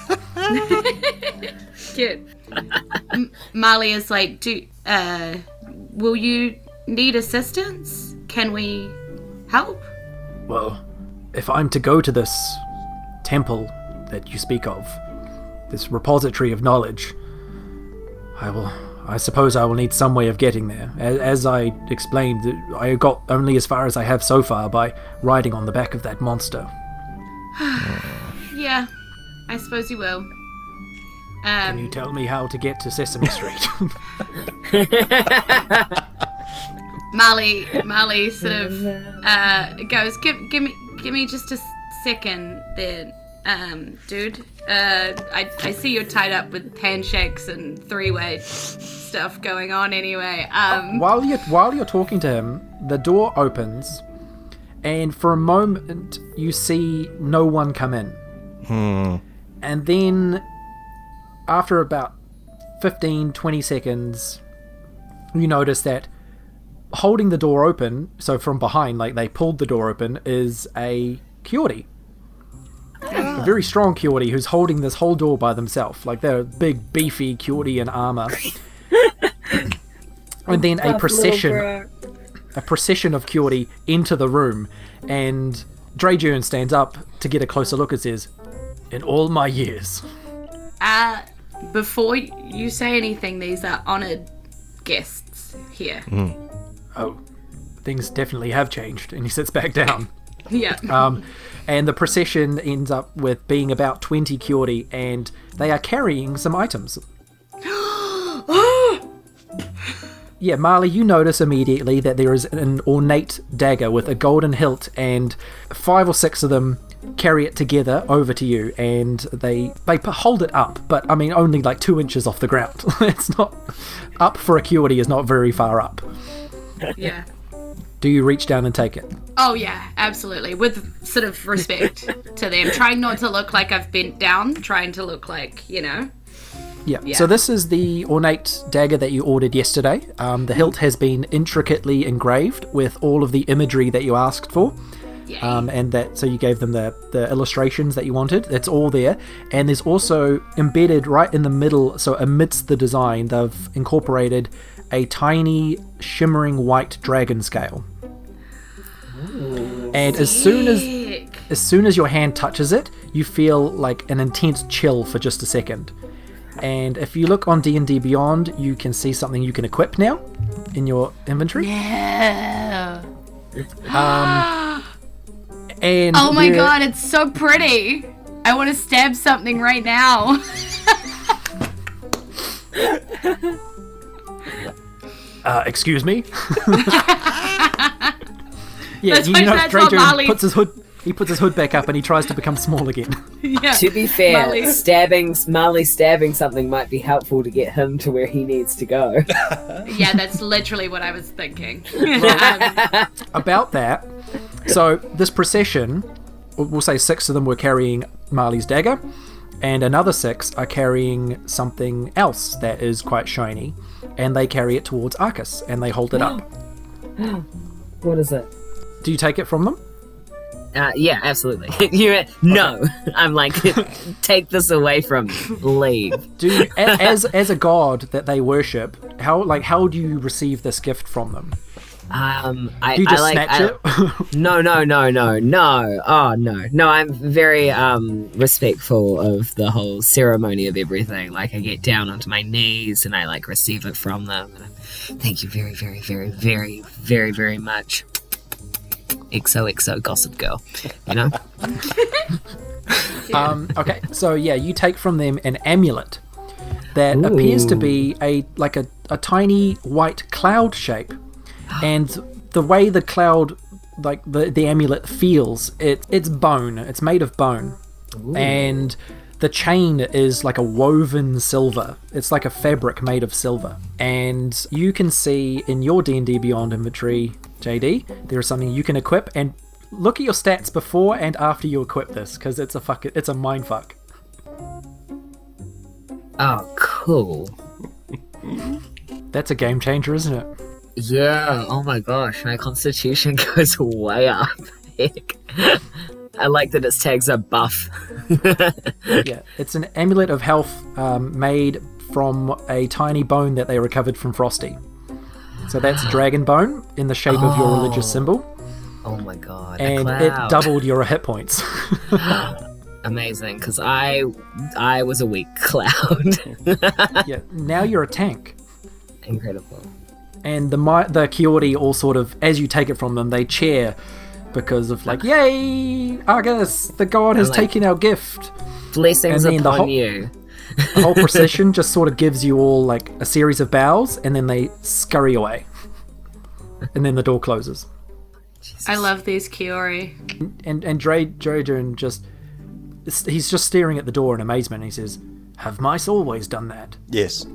Cute. Marley is like, will you need assistance? Can we help? Well, if I'm to go to this temple that you speak of, this repository of knowledge, I suppose I will need some way of getting there. As I explained, I got only as far as I have so far by riding on the back of that monster. Yeah, I suppose you will. Can you tell me how to get to Sesame Street? Marley sort of goes, give me just a second there, dude. I see you're tied up with handshakes and three-way stuff going on anyway. While you're talking to him, the door opens, and for a moment you see no one come in. And then after about 15-20 seconds, you notice that holding the door open, so from behind, like they pulled the door open, is a Kiori. A very strong Kiori who's holding this whole door by themselves. Like they're a big, beefy Kiori in armor. And then a procession of Kiori into the room, and Drayjourn stands up to get a closer look and says, "In all my years." Before you say anything, these are honored guests here. Oh, things definitely have changed. And he sits back down. Yeah. And the procession ends up with being about 20 Kiori, and they are carrying some items. Yeah, Marley, you notice immediately that there is an ornate dagger with a golden hilt, and 5 or 6 of them carry it together over to you, and they hold it up, but I mean only like 2 inches off the ground. It's not up for a Kiori, is not very far up. Yeah. Do you reach down and take it? Oh yeah, absolutely. With sort of respect to them. Trying not to look like I've bent down, trying to look like, Yeah. Yeah. So this is the ornate dagger that you ordered yesterday. The hilt has been intricately engraved with all of the imagery that you asked for. yay. And that, so you gave them the illustrations that you wanted. It's all there. And there's also embedded right in the middle, so amidst the design, they've incorporated a tiny shimmering white dragon scale. And as soon as your hand touches it, you feel like an intense chill for just a second. And if you look on D&D Beyond, you can see something you can equip now in your inventory. Yeah. And Oh my there- god, it's so pretty. I want to stab something right now. Excuse me? Yeah, That's you what- know, that's what Drajo Marley- puts his hood. He puts his hood back up and he tries to become small again. Yeah. To be fair, Marley. Marley stabbing something might be helpful to get him to where he needs to go. Yeah, that's literally what I was thinking. About that, so this procession, we'll say 6 of them were carrying Marley's dagger, and another 6 are carrying something else that is quite shiny, and they carry it towards Arcus, and they hold it up. What is it? Do you take it from them? Yeah, absolutely. No, I'm like, take this away from me. Leave. Do you, as a god that they worship, how do you receive this gift from them? I Do you just I like, snatch I- it? No. Oh no. I'm very respectful of the whole ceremony of everything. Like I get down onto my knees and I like receive it from them. And thank you very, very, very, very, very, very much. XOXO Gossip Girl. You know. Okay, so yeah, you take from them an amulet that appears to be a tiny white cloud shape, and the way the cloud, like the amulet feels, it's bone. It's made of bone, and the chain is like a woven silver. It's like a fabric made of silver, and you can see in your D&D Beyond inventory, JD, there is something you can equip, and look at your stats before and after you equip this, because it's a mind fuck. Oh, cool. That's a game changer, isn't it? Yeah. Oh my gosh, my constitution goes way up. Heck. I like that its tags are buff. Yeah, it's an amulet of health made from a tiny bone that they recovered from Frosty. So that's dragon bone in the shape of your religious symbol, Oh my god. a and cloud. it doubled your hit points. Amazing, because I was a weak cloud. Yeah, now you're a tank. Incredible. And the Kiori all sort of, as you take it from them, they cheer because of like, yay, Argus, the god has like- taken our gift. Blessings And then the upon whole- you. The whole procession just sort of gives you all like a series of bows, and then they scurry away. And then the door closes. I love these Kiori. And Draydon just, he's just staring at the door in amazement. He says, "Have mice always done that?" Yes.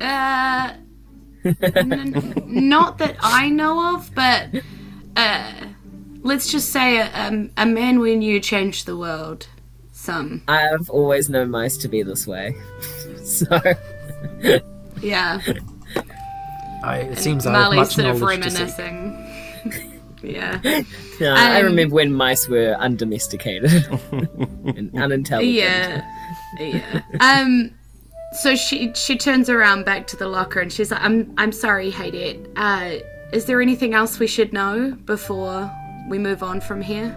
Not that I know of, but let's just say a man we knew changed the world. Some. I've always known mice to be this way. So, Yeah. It seems I have Marley's much sort of knowledge to seek. reminiscing. Yeah. no, I remember when mice were undomesticated and unintelligent. Yeah. So she turns around back to the locker and she's like, I'm sorry, Haydet. Is there anything else we should know before we move on from here?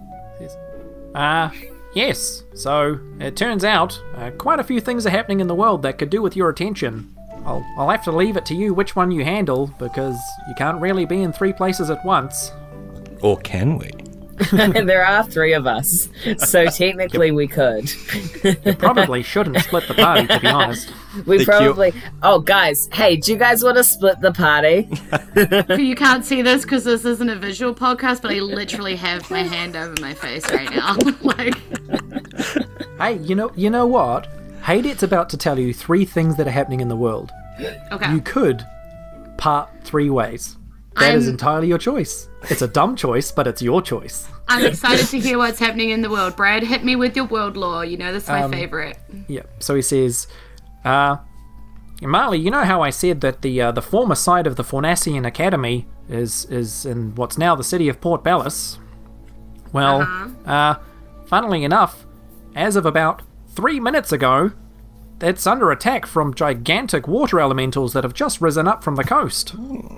Yes. So, it turns out, quite a few things are happening in the world that could do with your attention. I'll have to leave it to you which one you handle, because you can't really be in 3 places at once. Or can we? And there are 3 of us, so technically we could. Probably shouldn't split the party, to be honest. We The probably. Oh, guys, hey, do you guys want to split the party? You can't see this because this isn't a visual podcast, but I literally have my hand over my face right now. Like, Hey, you know what? Haydet's about to tell you 3 things that are happening in the world. okay. You could part 3 ways. That is I'm- entirely your choice. It's a dumb choice, but it's your choice. I'm excited to hear what's happening in the world. Brad, hit me with your world lore. You know that's my favorite. Yeah. So he says, Marley, you know how I said that the former site of the Fornacian Academy is in what's now the city of Port Bellis? Well, funnily enough, as of about 3 minutes ago, it's under attack from gigantic water elementals that have just risen up from the coast.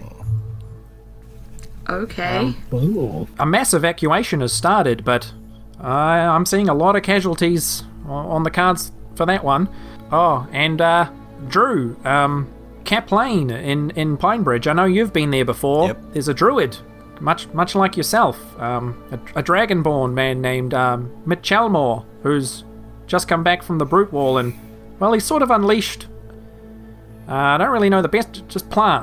Okay. A mass evacuation has started, but I'm seeing a lot of casualties on the cards for that one. Oh, and Drew, Cap Lane in Pinebridge. I know you've been there before. Yep. There's a druid, much like yourself, a dragonborn man named Mitchelmore, who's just come back from the Brute Wall, and well, he's sort of unleashed. I don't really know the best, just plants.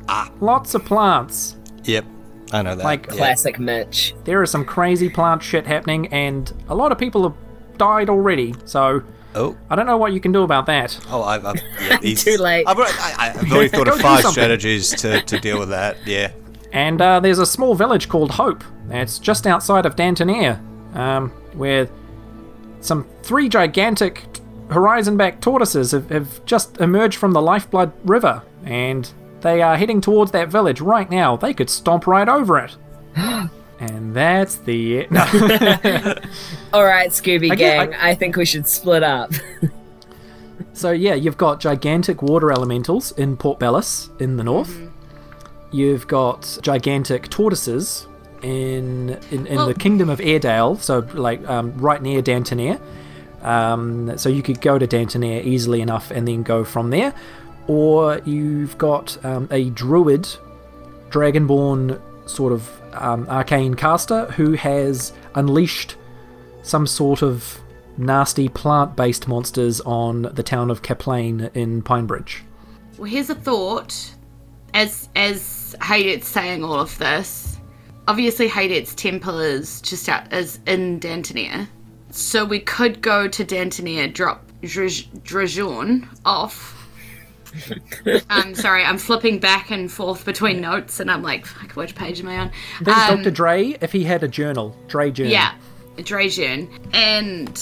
Lots of plants. Yep, I know that. Like, yeah. Classic Mitch. There is some crazy plant shit happening, and a lot of people have died already, so Oh, I don't know what you can do about that. Too late. I've already thought Go of do 5 something. strategies to deal with that. Yeah. And there's a small village called Hope. It's just outside of Dantonia, where some 3 gigantic horizon-back tortoises have just emerged from the Lifeblood River, and they are heading towards that village right now. They could stomp right over it. And that's the... No. All right, Scooby I get- Gang, I think we should split up. So yeah, you've got gigantic water elementals in Port Bellis in the north. You've got gigantic tortoises in the Kingdom of Airedale, so like right near Dantonia. So you could go to Dantonia easily enough and then go from there. Or you've got a druid, dragonborn sort of arcane caster who has unleashed some sort of nasty plant-based monsters on the town of Kaplane in Pinebridge. Well, here's a thought. As Haydet's saying all of this, obviously Haydet's temple is just out as in Dantonia. So we could go to Dantonia, drop Drajon off. I'm sorry, I'm flipping back and forth between notes, and I'm like, fuck, which page am I on? Then Dr. Dre, if he had a journal, Dre journal. Yeah, Drajon, and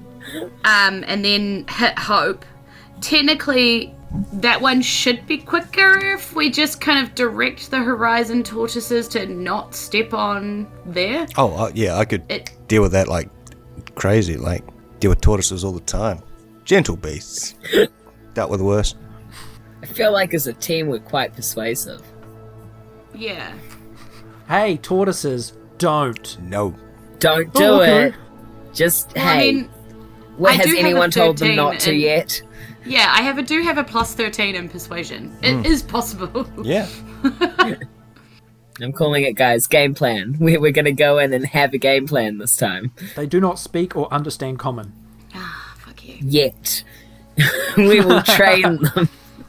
then hit Hope. Technically, that one should be quicker if we just kind of direct the horizon tortoises to not step on there. Oh, yeah, I could deal with that like crazy. Like, deal with tortoises all the time. Gentle beasts. Dealt with worse. I feel like as a team we're quite persuasive. Yeah. Hey, tortoises, don't. No. Don't do okay. it. Just, Well, hey, I mean, what, I has do have anyone a told them 13 not to and- yet? yeah, I do have a plus 13 in persuasion. It is possible. Yeah. I'm calling it, guys, game plan. We're going to go in and have a game plan this time. They do not speak or understand common. Fuck you. Yet. We will train them.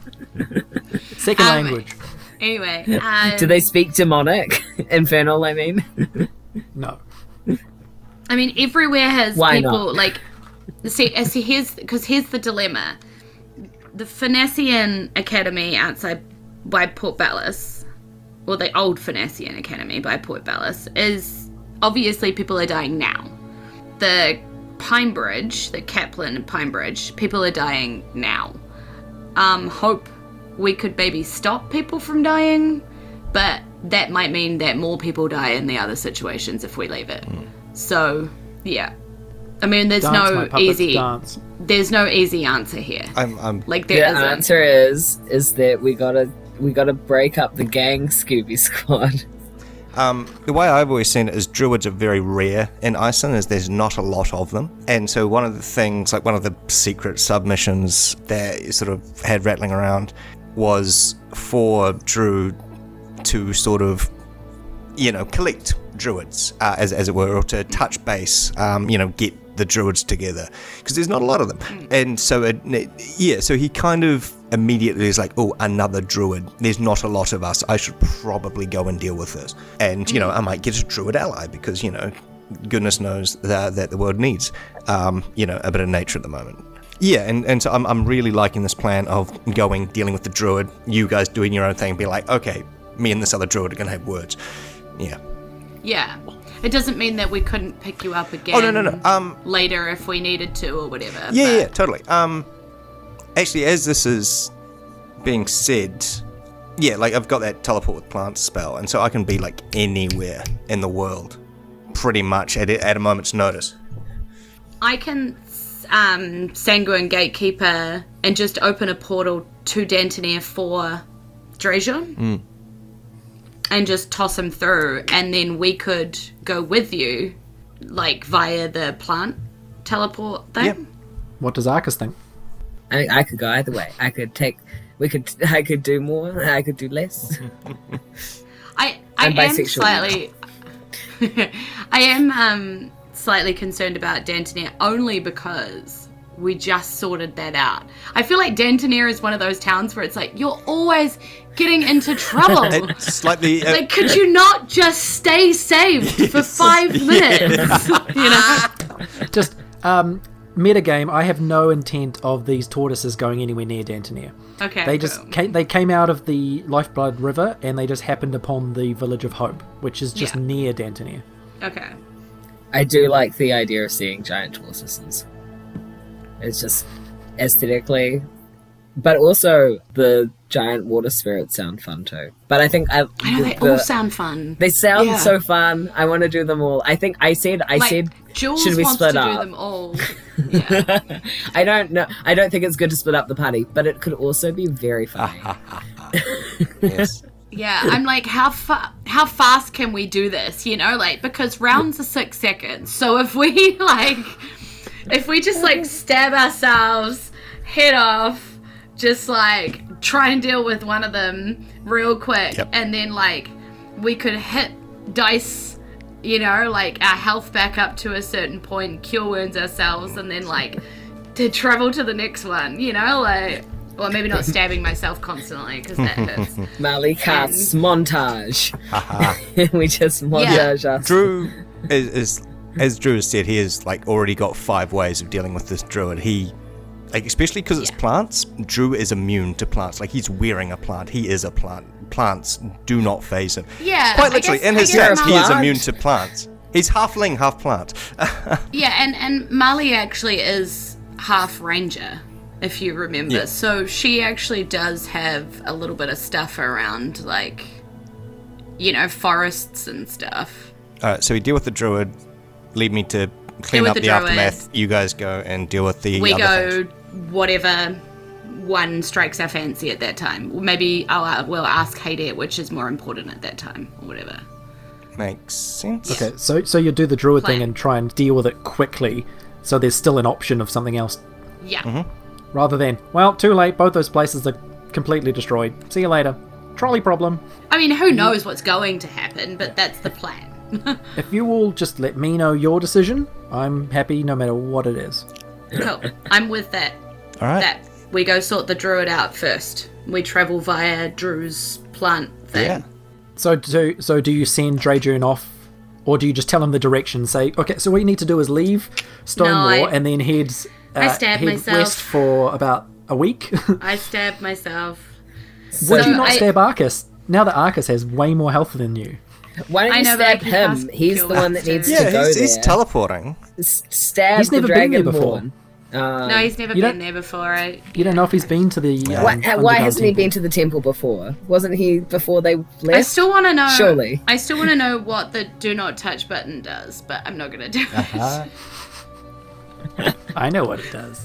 Second Um, language. Anyway, Do they speak demonic? Infernal, I mean. No. I mean, everywhere has Why people not? like. See, here's the dilemma. The Phanasian Academy outside by Port Bellis, or the old Phanasian Academy by Port Bellis, is obviously people are dying now. The Pinebridge, the Kaplan and Pinebridge, people are dying now. Hope we could maybe stop people from dying, but that might mean that more people die in the other situations if we leave it. So, yeah. I mean, there's Dance, my no puppets, easy. dance. There's no easy answer here. I'm Like The there isn't. answer is that we gotta break up the gang Scooby Squad. The way I've always seen it is druids are very rare in Iceland, as there's not a lot of them. And so one of the things, like one of the secret submissions that you sort of had rattling around was for Drew to sort of, collect druids, as it were, or to touch base, get the druids together, because there's not a lot of them. And so so he kind of immediately is like, oh, another druid, there's not a lot of us, I should probably go and deal with this. And I might get a druid ally, because goodness knows that the world needs a bit of nature at the moment. And so I'm really liking this plan of dealing with the druid, you guys doing your own thing, be like, okay, me and this other druid are gonna have words. Yeah. It doesn't mean that we couldn't pick you up again. Oh, no. Later if we needed to or whatever. Yeah, totally. Actually, as this is being said, like I've got that teleport with plants spell, and so I can be like anywhere in the world, pretty much at a moment's notice. I can Sanguine Gatekeeper and just open a portal to Dantonia for Drajon. And just toss him through, and then we could go with you, like via the plant teleport thing. Yep. What does Arcus think? I could go either way. I could do more, I could do less. I I'm am bisexual slightly I am slightly concerned about Dantonia only because we just sorted that out. I feel like Dantonere is one of those towns where it's like, you're always getting into trouble. It's like the Like, could you not just stay safe for 5 minutes? You know? Just metagame. I have no intent of these tortoises going anywhere near Dantonere. Okay. They just came out of the Lifeblood River and they just happened upon the Village of Hope, which is just near Dantonere. Okay. I do like the idea of seeing giant tortoises. It's just aesthetically, but also the giant water spirits sound fun too. But I think I know they all sound fun. They sound so fun. I want to do them all. I think I said Jules should we wants split to up? do them all. Yeah. I don't know. I don't think it's good to split up the party, but it could also be very funny. yes. Yeah, I'm like, how fast can we do this? You know, like, because rounds are 6 seconds. So if we just stab ourselves, head off, just like try and deal with one of them real quick, and then like we could hit dice, you know, like our health back up to a certain point, cure wounds ourselves, and then like to travel to the next one, you know, like. Well, maybe not stabbing myself constantly, because that hurts. Mali casts montage. We just montage us. Drew is as Drew has said, he has like already got 5 ways of dealing with this druid. He, like, especially because it's plants, Drew is immune to plants. Like, he's wearing a plant. He is a plant. Plants do not phase him. Yeah. Quite literally, in his stats, he is plant. immune to plants. He's halfling, half plant. Yeah, and Mali actually is half ranger, if you remember. Yeah. So she actually does have a little bit of stuff around, like, you know, forests and stuff. Alright, so we deal with the druid. Leave me to clean up the aftermath. You guys go and deal with the We other go things. whatever one strikes our fancy at that time. Maybe we'll ask Haydet which is more important at that time, or whatever. Makes sense. Okay, so you do the druid thing Plan. and try and deal with it quickly, so there's still an option of something else, Yeah. rather than, well, too late, both those places are completely destroyed. See you later. Trolley problem. I mean, who knows what's going to happen, but that's the plan. If you will just let me know your decision, I'm happy no matter what it is. Cool. I'm with that. Alright. That we go sort the druid out first. We travel via Drew's plant thing. Yeah. So do you send Drajun off, or do you just tell him the direction? Say, okay, so what you need to do is leave Stonewall and then head stab head myself. west for about a week. I stabbed myself. Would So you not I- stab Arcus? Now that Arcus has way more health than you. Why don't I you know, but stab I can him? cast He's Cure the one that Wounds needs too. to Yeah, go he's there. teleporting. Stab He's the never been there before. Dragonborn. No, he's never You been don't- there before. You don't know if he's been to the. Why Underground hasn't he Temple. been to the temple before? Wasn't he before they left? I still want to know. Surely. I still want to know what the do not touch button does, but I'm not gonna do it. I know what it does.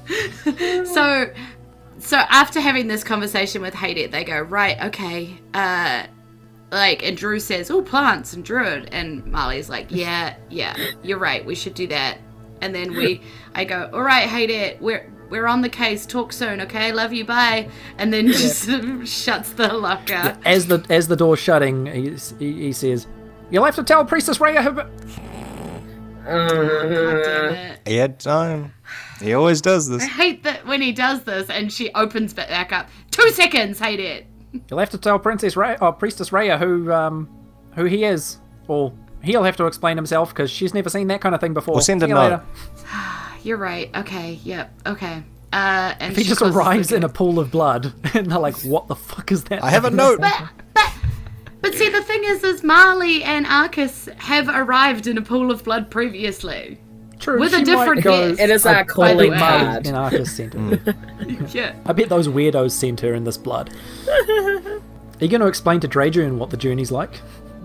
So after having this conversation with Haydet, they go, right, okay, and Drew says, oh, plants and druid, and Marley's like, yeah, you're right, we should do that. And then I go, all right, Haydet, we're on the case, talk soon, okay, love you, bye. And then just shuts the locker. As the door's shutting, he says, "You'll have to tell Priestess Rhea who." God damn it. He had time. He always does this. I hate that when he does this and she opens it back up. 2 seconds, Haydet. You'll have to tell Priestess Rhea who he is, or he'll have to explain himself because she's never seen that kind of thing before. Or send a See you note. later. You're right. Okay. Yep. Okay. And If he she just closes arrives the in a pool of blood, and they're like, "What the fuck is that?" I have a note. But see, the thing is Marley and Arcus have arrived in a pool of blood previously. True. with a she different might go, guess. It is I our calling bet Marley card. in Arcus sent her. Yeah. I bet those weirdos sent her in this blood. Are you going to explain to Drajun what the journey's like?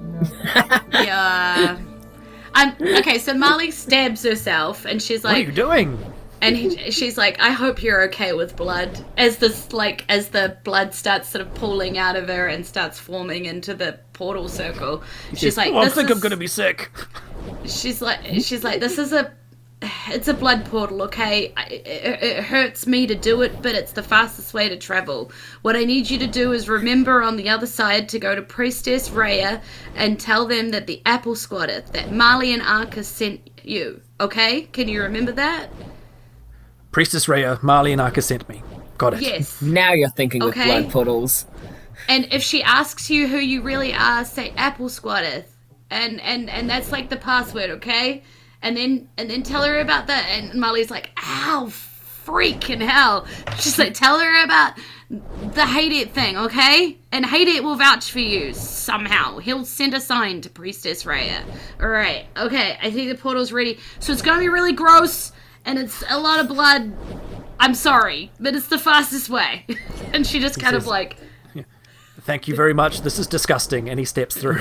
Yeah. Okay, so Marley stabs herself, and she's What are like, you doing? and she's like, I hope you're okay with blood. As the blood starts sort of pooling out of her and starts forming into the portal circle, she's like, "Oh, I this think is, I'm going to be sick." She's like, it's a blood portal, okay? It hurts me to do it, but it's the fastest way to travel. What I need you to do is remember on the other side to go to Priestess Rhea and tell them that the Apple Squatter, that Marley and Arcus sent you, okay? Can you remember that? Priestess Rhea, Marley and Arca sent me. Got it. Yes. Now you're thinking with Okay. blood puddles. And if she asks you who you really are, say Apple Squatteth. And that's like the password, okay? And then tell her about that. And Marley's like, ow, freaking hell. She's like, tell her about the Hate It thing, okay? And Hate It will vouch for you somehow. He'll send a sign to Priestess Rhea. Alright, okay, I think the portal's ready. So it's gonna be really gross, and it's a lot of blood. I'm sorry, but it's the fastest way. And she just kind of says- like... Thank you very much. This is disgusting. And he steps through.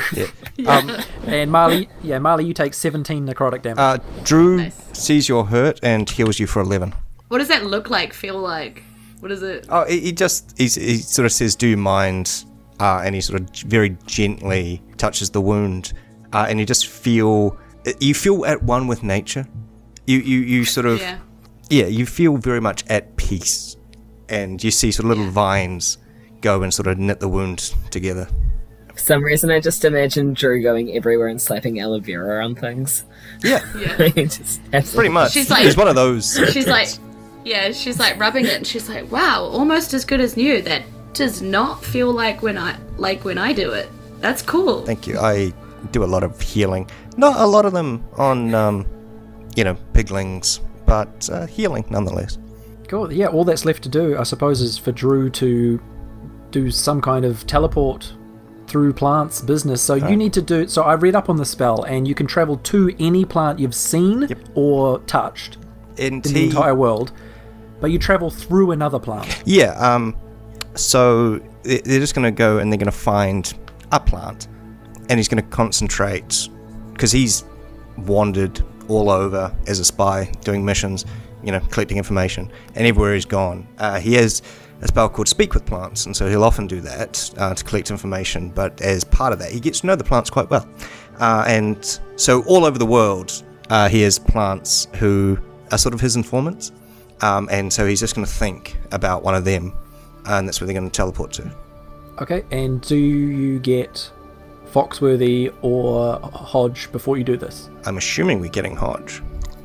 And Marley, you take 17 necrotic damage. Drew Nice. sees you're hurt and heals you for 11. What does that look like, feel like? What is it? Oh, he sort of says, "Do you mind?" And he sort of very gently touches the wound, and you just feel at one with nature. You sort of you feel very much at peace, and you see sort of little vines go and sort of knit the wound together. For some reason, I just imagine Drew going everywhere and slapping aloe vera on things. Yeah, Just pretty much. She's like- He's one of those. She's like, she's like rubbing it, and she's like, wow, almost as good as new. That does not feel like when I do it. That's cool. Thank you. I do a lot of healing. Not a lot of them on, piglings, but healing nonetheless. Cool. Yeah, all that's left to do, I suppose, is for Drew to do some kind of teleport through plants business. So you need to do... So I read up on the spell, and you can travel to any plant you've seen or touched in the entire world, but you travel through another plant. Yeah, so they're just going to go and they're going to find a plant, and he's going to concentrate, because he's wandered all over as a spy, doing missions, collecting information, and everywhere he's gone. He has a spell called Speak with Plants, and so he'll often do that to collect information, but as part of that, he gets to know the plants quite well. And so all over the world, he has plants who are sort of his informants, and so he's just going to think about one of them, and that's where they're going to teleport to. Okay, and do you get Foxworthy or Hodge before you do this? I'm assuming we're getting Hodge.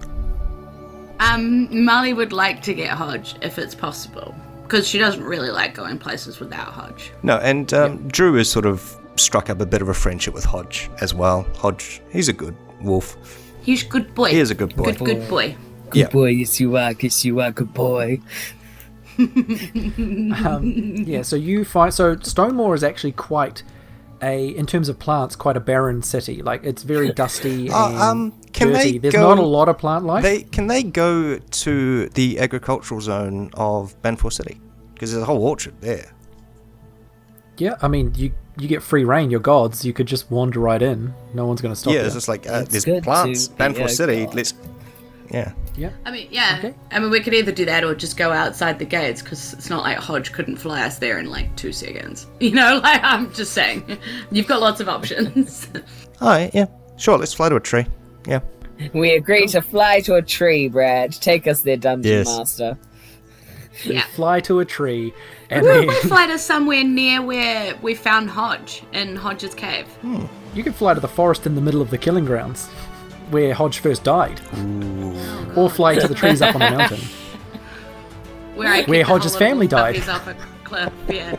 Marley would like to get Hodge if it's possible, because she doesn't really like going places without Hodge. No, and Drew has sort of struck up a bit of a friendship with Hodge as well. Hodge, he's a good wolf. He's a good boy. He is a good boy. Good boy. Yeah. Boy, yes you are, good boy. Yeah, so you find... So Stonemore is actually quite in terms of plants, quite a barren city. Like, it's very dusty and can dirty. they There's go- not a lot of plant life. Can they go to the agricultural zone of Banfor City? Because there's a whole orchard there. Yeah, I mean, you get free reign, you're gods. You could just wander right in. No one's going to stop you. Yeah, it's just like, there's good plants, to be Banfor a City, god. let's... Yeah. Yeah. I mean, yeah. Okay. I mean, we could either do that or just go outside the gates, because it's not like Hodge couldn't fly us there in like 2 seconds. I'm just saying. You've got lots of options. Alright, yeah. Sure, let's fly to a tree. Yeah. We agree to fly to a tree, Brad. Take us there, Dungeon Yes. Master. You Yeah. fly to a tree, and We're then going to fly to somewhere near where we found Hodge, in Hodge's cave. you can fly to the forest in the middle of the killing grounds, where Hodge first died. Or fly to the trees up on the mountain. Where I kicked Where a whole Hodge's lot of family died. puppies off a cliff, yeah.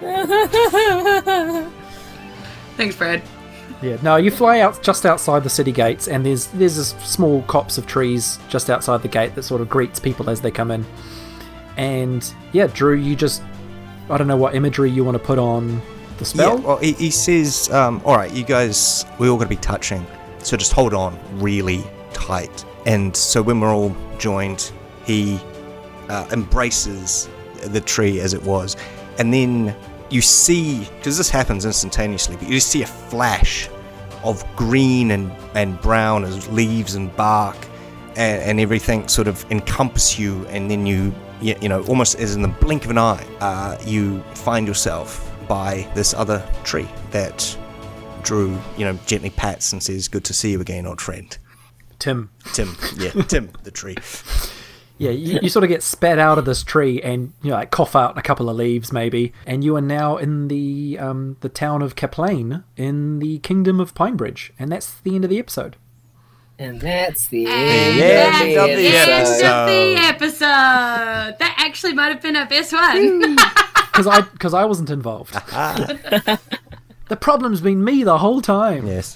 Thanks, Brad. Yeah, no, you fly out just outside the city gates, and there's a small copse of trees just outside the gate that sort of greets people as they come in. And yeah, Drew, you just... I don't know what imagery you want to put on the spell. Yeah, well, he says, alright, you guys, we all got to be touching, so just hold on really tight. And so when we're all joined, he embraces the tree as it was. And then you see, because this happens instantaneously, but you just see a flash of green and brown as leaves and bark and everything sort of encompass you, and then you almost as in the blink of an eye, you find yourself by this other tree that Drew, gently pats and says, "Good to see you again, old friend." Tim. Tim, the tree. Yeah, you sort of get spat out of this tree and like cough out a couple of leaves maybe, and you are now in the town of Kaplane in the Kingdom of Pinebridge, and that's the end of the episode. And that's the And end that's of the the end episode. of the episode. That actually might have been our best one. Because I wasn't involved. The problem's been me the whole time. Yes.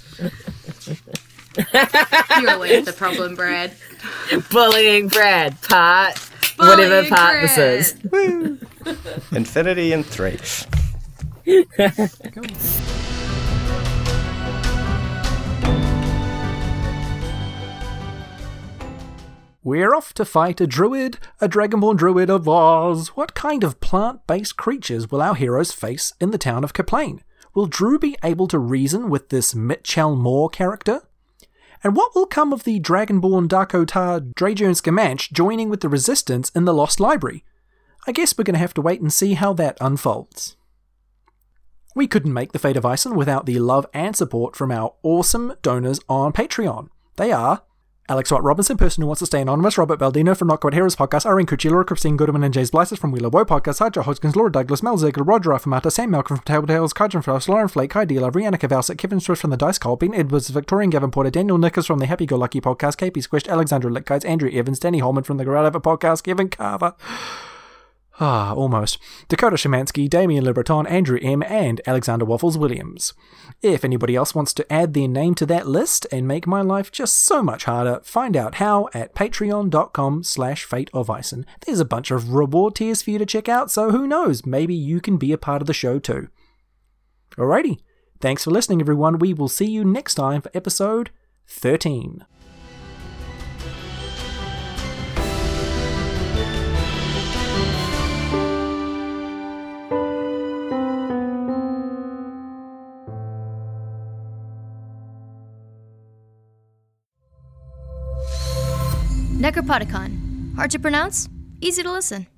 You're always the problem, Brad. Bullying Brad, part Bullying whatever part Brad. this is. Infinity in 3. We're off to fight a druid, a dragonborn druid of Oz. What kind of plant-based creatures will our heroes face in the town of Kaplane? Will Drew be able to reason with this Mitchell Moore character? And what will come of the dragonborn Darkotar Draeger and Scamanch joining with the Resistance in the Lost Library? I guess we're going to have to wait and see how that unfolds. We couldn't make the Fate of Ison without the love and support from our awesome donors on Patreon. They are Alex Watt Robinson, person who wants to stay anonymous, Robert Baldino from Not Quite Heroes Podcast, Irene Cucci, Christine Goodman and James Blyses from Wheeler Woe Podcast, Hydra Hodgkins, Laura Douglas, Mel Ziegler, Roger Affamata, Sam Malcolm from Table Tales, Kajan Frost, Lauren Flake, Heidi Love, Rihanna Kavalsik, Kevin Swift from the Dice Call, Ben Edwards, Victorian Gavin Porter, Daniel Nickers from the Happy Go Lucky Podcast, KP Squished, Alexandra Litkites, Andrew Evans, Danny Holman from the Garage Podcast, Kevin Carver. Almost. Dakota Szymanski, Damien Liberton, Andrew M, and Alexander Waffles Williams. If anybody else wants to add their name to that list and make my life just so much harder, find out how at patreon.com/fateofison. There's a bunch of reward tiers for you to check out, so who knows, maybe you can be a part of the show too. Alrighty, thanks for listening everyone, we will see you next time for episode 13. Necropodicon. Hard to pronounce, easy to listen.